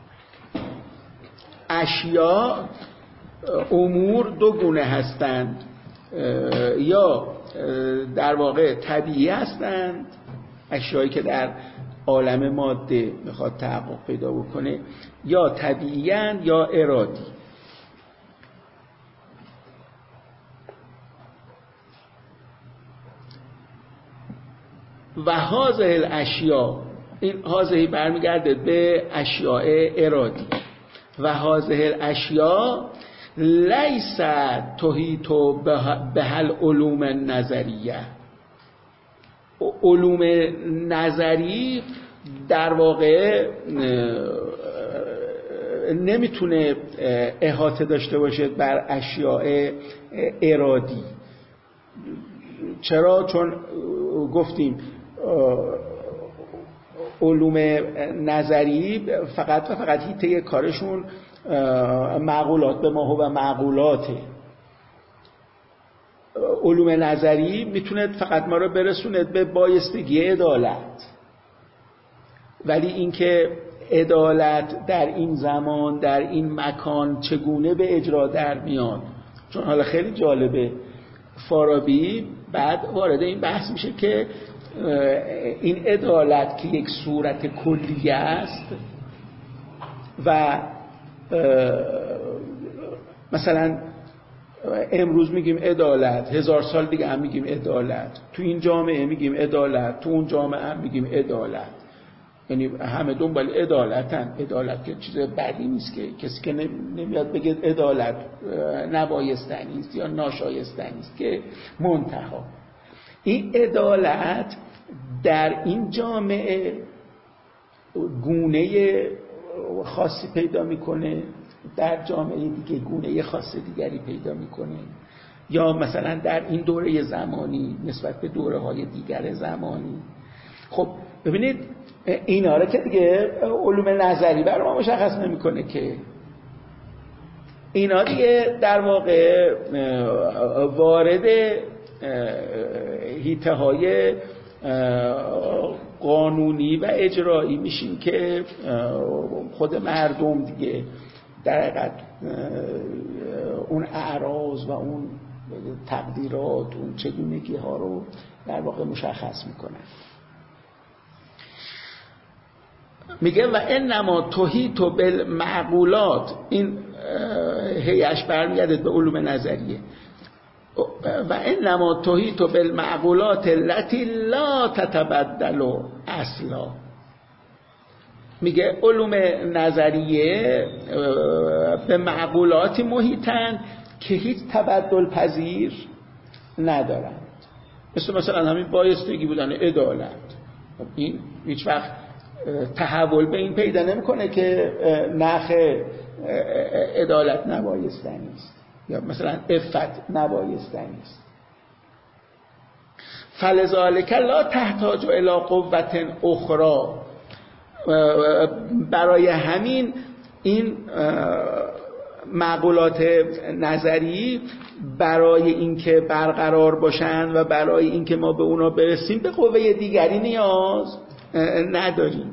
اشیاء امور دو گونه هستند، یا در واقع طبیعی هستند، اشیایی که در عالم ماده میخواد تحقق پیدا بکنه، یا طبیعی هستند یا ارادی. و هذه الاشیاء، این هذه برمیگرده به اشیاء ارادی. و هذه الاشیاء لیس تحیط به العلوم النظریه. علوم نظری در واقع نمیتونه احاطه داشته باشه بر اشیاء ارادی. چرا؟ چون گفتیم علوم نظری فقط و فقط حیطه کارشون معقولات به ما و معقولاته. علوم نظری میتونه فقط ما رو برسونه به بایستگی عدالت، ولی اینکه عدالت در این زمان در این مکان چگونه به اجرا در میاد، چون حالا خیلی جالبه فارابی بعد وارد این بحث میشه که این عدالت که یک صورت کلیه است و مثلا امروز میگیم عدالت، 1000 سال دیگه هم میگیم عدالت، تو این جامعه میگیم عدالت، تو اون جامعه هم میگیم عدالت، یعنی همه دنبال عدالتن. عدالت که چیز بدی نیست، که کسی که نمیاد بگه عدالت نبایستنی است یا ناشایستنی است، که منتها این عدالت در این جامعه گونه خاصی پیدا میکنه، در جامعه دیگه گونه خاص دیگری پیدا میکنه، یا مثلا در این دوره زمانی نسبت به دوره های دیگر زمانی. خب ببینید اینا رو که دیگه علوم نظری برای ما مشخص نمیکنه، که اینا دیگه در واقع وارد حیطه های قانونی و اجرایی میشیم که خود مردم دیگه در حقیقت اون اعراض و اون تقدیرات، اون چگونگی ها رو در واقع مشخص میکنن. میگه و انما تحیط بالمعقولات، این هیئش برمیگرده به علوم نظریه، و انما تحیط بالمعقولات التي لا تتبدل اصلا. میگه علوم نظریه به معقولاتی محیطن که هیچ تبدل پذیر ندارند، مثلا همین بایستگی بودن عدالت. این هیچ وقت تحول به این پیدا نمیکنه که نخ عدالت نبایستنی است، یا مثلا عفت نبایستنی است. فلذلک لا تحتاج الی قوة اخرى، برای همین این معقولات نظری برای اینکه برقرار باشن و برای اینکه ما به اونا برسیم به قوه دیگری نیاز نداریم.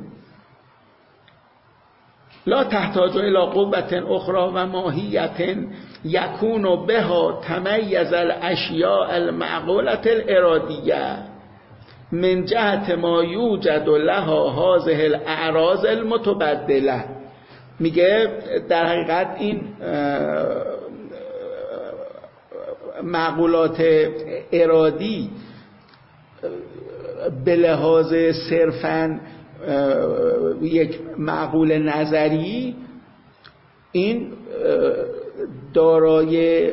لا تحتاج الی قوة اخرى و ماهیة یکون بها تمیز الاشیاء المعقولة الارادیه من جهت ما یوجد لها هذه الاعراض المتبدله. میگه در حقیقت این معقولات ارادی به لحاظ صرفاً یک معقول نظری، این دارای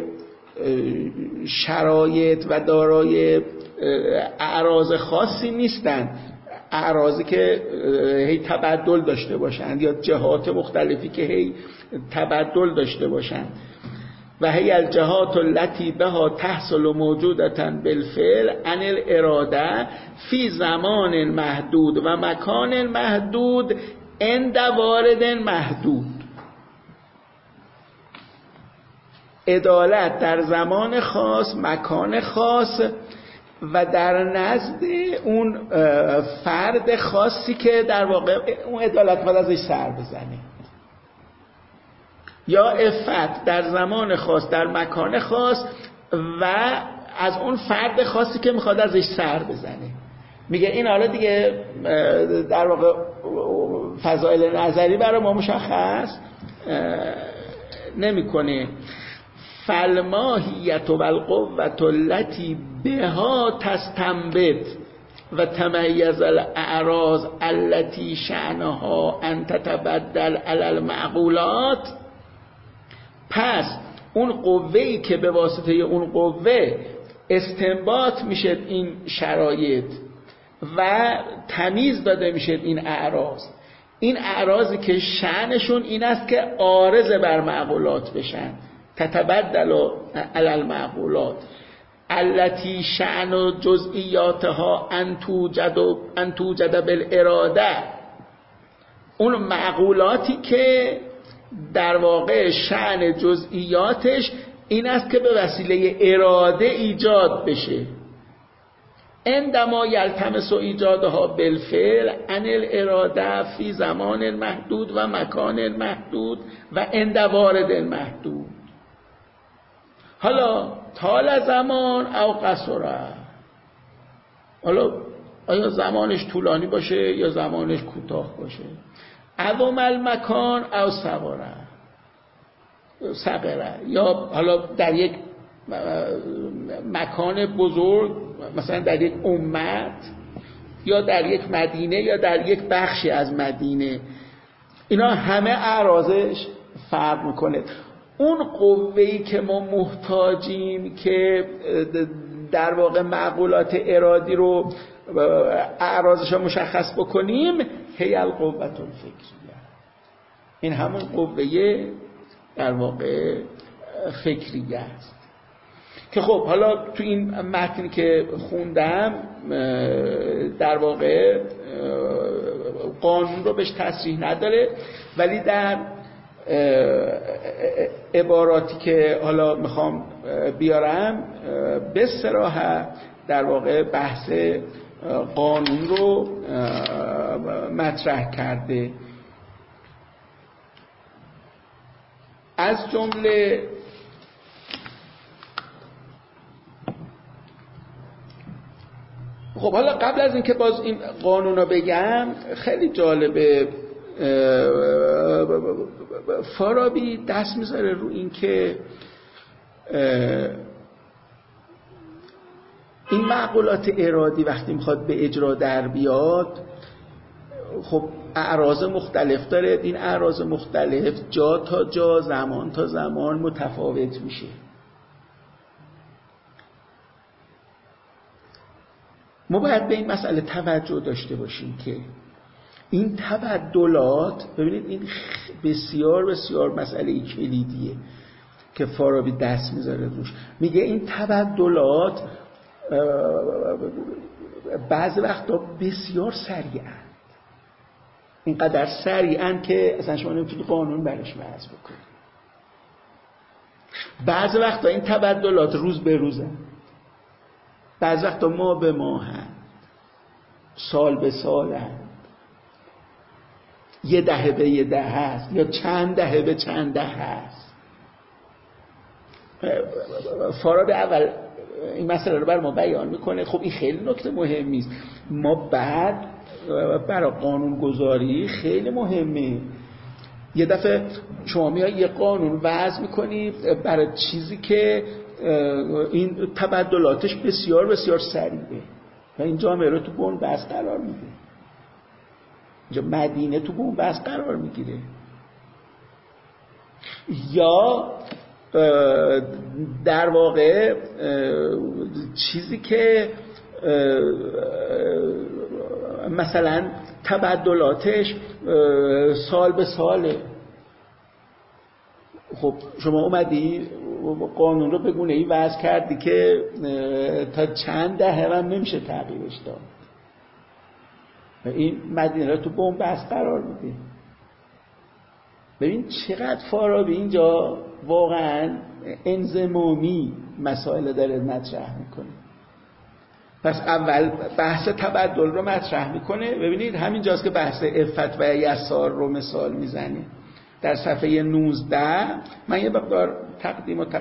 شرایط و دارای اعراض خاصی نیستند، اعراضی که هی تبدل داشته باشند یا جهات مختلفی که هی تبدل داشته باشند. و هی الجهات التي بها تحصل موجودة بالفعل عن الاراده فی زمان محدود و مکان محدود عند وارد محدود. عدالت در زمان خاص، مکان خاص و در نزد اون فرد خاصی که در واقع اون عدالت باید ازش سر بزنه، یا عفت در زمان خاص در مکان خاص و از اون فرد خاصی که میخواد ازش سر بزنه. میگه این حالا دیگه در واقع فضائل نظری برای ما مشخص نمیکنه. فالماهیت و القوة التي بها تستنبت و تمیز الاعراض التي شأنها ان تتبدل علی المعقولات. پس اون قوه‌ای که به واسطه اون قوه استنباط میشه این شرایط و تمیز داده میشه این اعراض، این اعراضی که شأنشون این است که عارض بر معقولات بشن، تتبدل علی المعقولات التي شأن جزئیاتها ان توجد بالاراده. اون معقولاتی که در واقع شأن جزئیاتش این است که به وسیله اراده ایجاد بشه. عندما یلتمس ایجادها بالفعل عن الاراده فی زمان محدود و مکان محدود و عند وارد محدود. حالا طال زمان او قصره، حالا آیا زمانش طولانی باشه یا زمانش کوتاه باشه. عظم المکان او صغره، یا حالا در یک مکان بزرگ مثلا در یک امت یا در یک مدینه یا در یک بخشی از مدینه، اینا همه اعراضش فرق میکنه. اون قوه‌ای که ما محتاجیم که در واقع معقولات ارادی رو اعراضش رو مشخص بکنیم، هی القوة الفکریه، این همون قوه در واقع فکریه است که خب حالا تو این متنی که خوندم در واقع قانون رو بهش تصریح نداره، ولی در عباراتی که حالا میخوام بیارم به صراحت در واقع بحث قانون رو مطرح کرده. از جمله خب حالا قبل از اینکه باز این قانون رو بگم، خیلی جالبه فارابی دست میذاره رو این که این معقولات ارادی وقتی میخواد به اجرا در بیاد، خب اعراض مختلف داره. این اعراض مختلف جا تا جا، زمان تا زمان متفاوت میشه. ما باید به این مسئله توجه داشته باشیم که این تبدلات، ببینید این بسیار بسیار مسئله کلیدیه که فارابی دست میذاره روش. میگه این تبدلات بعضی وقتا بسیار سریعن، اینقدر سریعن که اصلا شما نمیتونید قانون برش وضع بکنید. بعضی وقتا این تبدلات روز به روزن، بعضی وقتا ماه به ماهن، سال به سالن، یه دهه به یه دهه هست یا چند دهه به چند دهه هست. فارابی اول این مسئله رو بر ما بیان میکنه. خب این خیلی نکته مهمی است. ما بعد برای قانون گذاری خیلی مهمه. یه دفعه شما میای یه قانون وضع میکنی برای چیزی که این تبدلاتش بسیار بسیار سریعه و این جامعه رو تو بن‌بست قرار میده، اینجا مدینه تو بن‌بست قرار میگیره. یا در واقع چیزی که مثلا تبدلاتش سال به ساله، خب شما اومدی قانون رو به گونه‌ای وضع کردی که تا چند دهه هم نمیشه تغییرش داد. این مدینه رو تو بن‌بست قرار میده. ببین چقدر فارابی اینجا واقعا انضمامی مسائل داره مطرح میکنه. پس اول بحث تبدل رو مطرح میکنه. ببینید همینجاست که بحث عفت و یسار رو مثال میزنه. در صفحه 19 من یه مقدار تقدیم و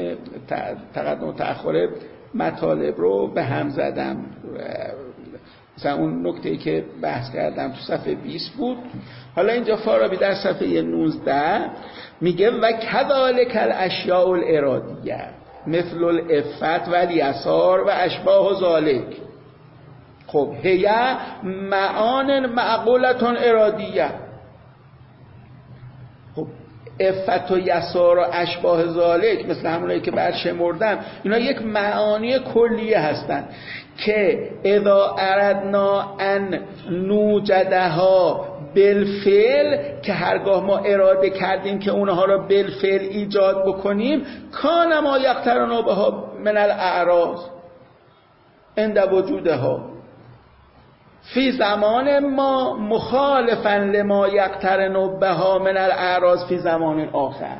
تأخر مطالب رو به هم زدم. مثلا اون نکته‌ای که بحث کردم تو صفحه 20 بود. حالا اینجا فارابی در صفحه 19 میگه و کذالک الاشیاء الارادیه مثل العفت و الیسار و اشباه ذالک. خب هی معان معقولتون ارادیه. خب عفت و یسار و اشباه ذالک مثل همونایی که برشمردم، اینا یک معانی کلیه هستند که اذا اردنا ان نوجدها بالفعل، که هرگاه ما اراده کردیم که اونها را بالفعل ایجاد بکنیم، کان ما یقترن بها من الاعراض عند وجودها فی زمان ما مخالفا لما یقترن بها من الاعراض فی زمان آخر.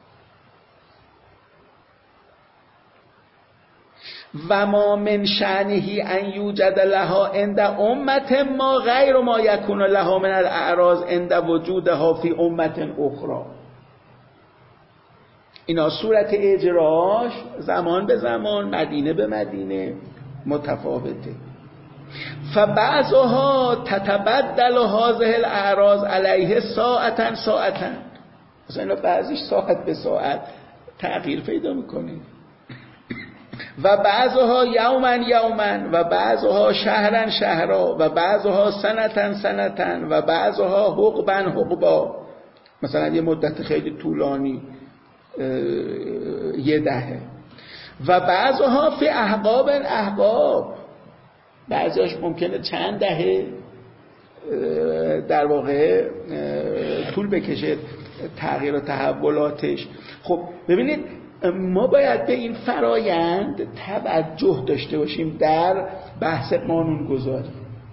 و ما من شأنه ان یوجد لها عند امت ما غیر ما یکون لها من الاعراض عند وجودها فی امت اخرى. اینا صورت اجراش زمان به زمان، مدینه به مدینه متفاوته. فبعضها تتبدل هذه الاعراض علیه ساعتا مثلا بعضیش ساعت به ساعت تغییر پیدا میکنه و بعضها یوما و بعضها شهرا و بعضها سنتا و بعضها حقبا مثلا یه مدت خیلی طولانی یه دهه و بعضها فی احقاب بعضیش ممکنه چند دهه در واقع طول بکشه تغییر و تحولاتش. خب ببینید ما باید به این فرایند توجه داشته باشیم در بحث قانونگذاری.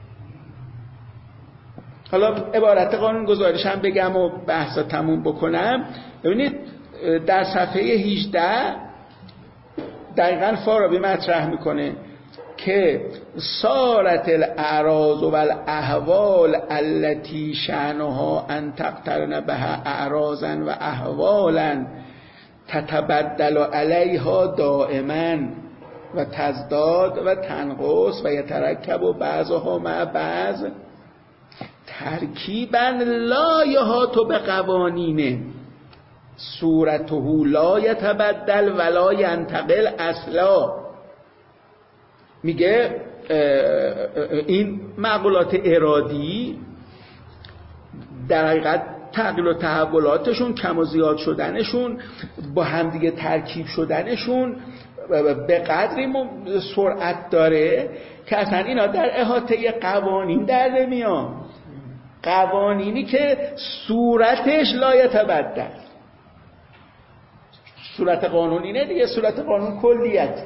حالا عبارت قانونگذاریش هم بگم و بحثا تموم بکنم. ببینید در صفحه 18 دقیقاً فارابی مطرح میکنه که صارت الاعراض و الاحوال التي شأنها ان تقترن بها اعراضا و احوالا تتبدل علیها دائما و تزداد و تنقص و یترکب و بعضها مع بعض ترکیبا لا یحاط بقوانین صورته لا یتبدل ولا ینتقل اصلا. میگه این معقولات ارادی در حقیقت تغییر و تحولاتشون، کم و زیاد شدنشون، با همدیگه ترکیب شدنشون به قدری سرعت داره که اصلا اینا در احاطه قوانین در نمیان. قوانینی که صورتش لا یتبدل. صورت قانون اینه دیگه، صورت قانون کلیت.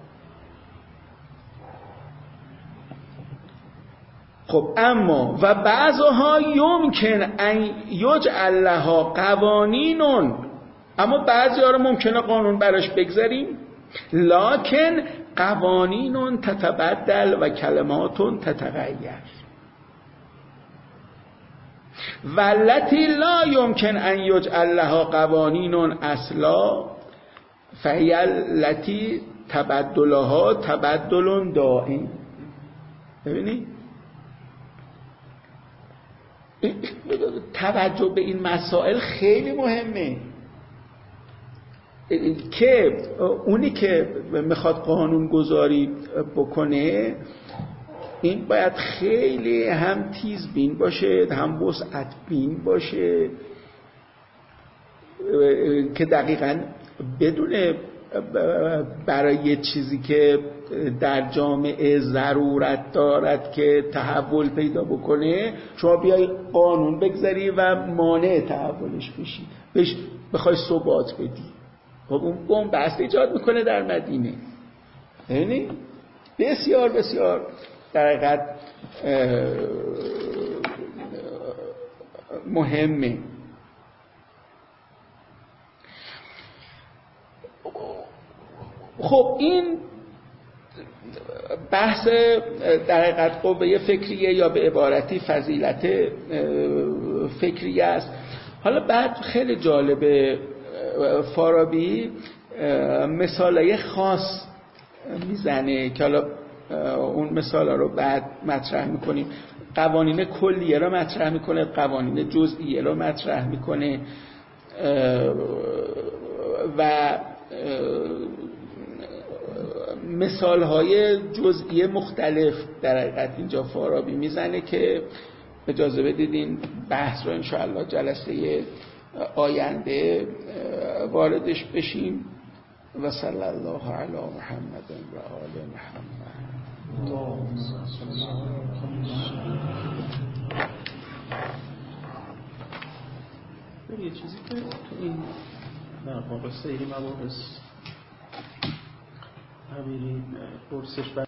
خب اما و بعضها یمکن ان یجعل لها قوانینون، اما بعضی‌ها رو ممکنه قانون براش بگذاریم، لکن قوانینون تتبدل و کلماتون تتغیر. والتی لا یمکن ان یجعل لها قوانینون اصلا فهی التی تبدلها تبدل دائم. ببینید توجه به این مسائل خیلی مهمه که اونی که میخواد قانون گذاری بکنه این باید خیلی هم تیزبین باشه هم وسعت بین باشه که دقیقاً بدونه برای چیزی که در جامعه ضرورت دارد که تحول پیدا بکنه شما بیای قانون بگذاری و مانع تحولش بشی، بهش بخوای ثبات بدی. خب اون بنبست ایجاد میکنه در مدینه. یعنی بسیار بسیار در حقیقت مهمه. خب این بحث در حقیقت قوه فکریه یا به عبارتی فضیلت فکریه است. حالا بعد خیلی جالبه فارابی مثالای خاص میزنه که حالا اون مثالا رو بعد مطرح میکنیم. قوانین کلیه رو مطرح میکنه، قوانین جزئیه رو مطرح میکنه و مثالهای جزئی مختلف در حقیقت اینجا فارابی میزنه که اجازه بدید این بحث رو انشاءالله جلسه آینده واردش بشیم. و صلی الله علی محمد و آل محمد. یه چیزی که تو این در واقع سیری مباحث همین پرسش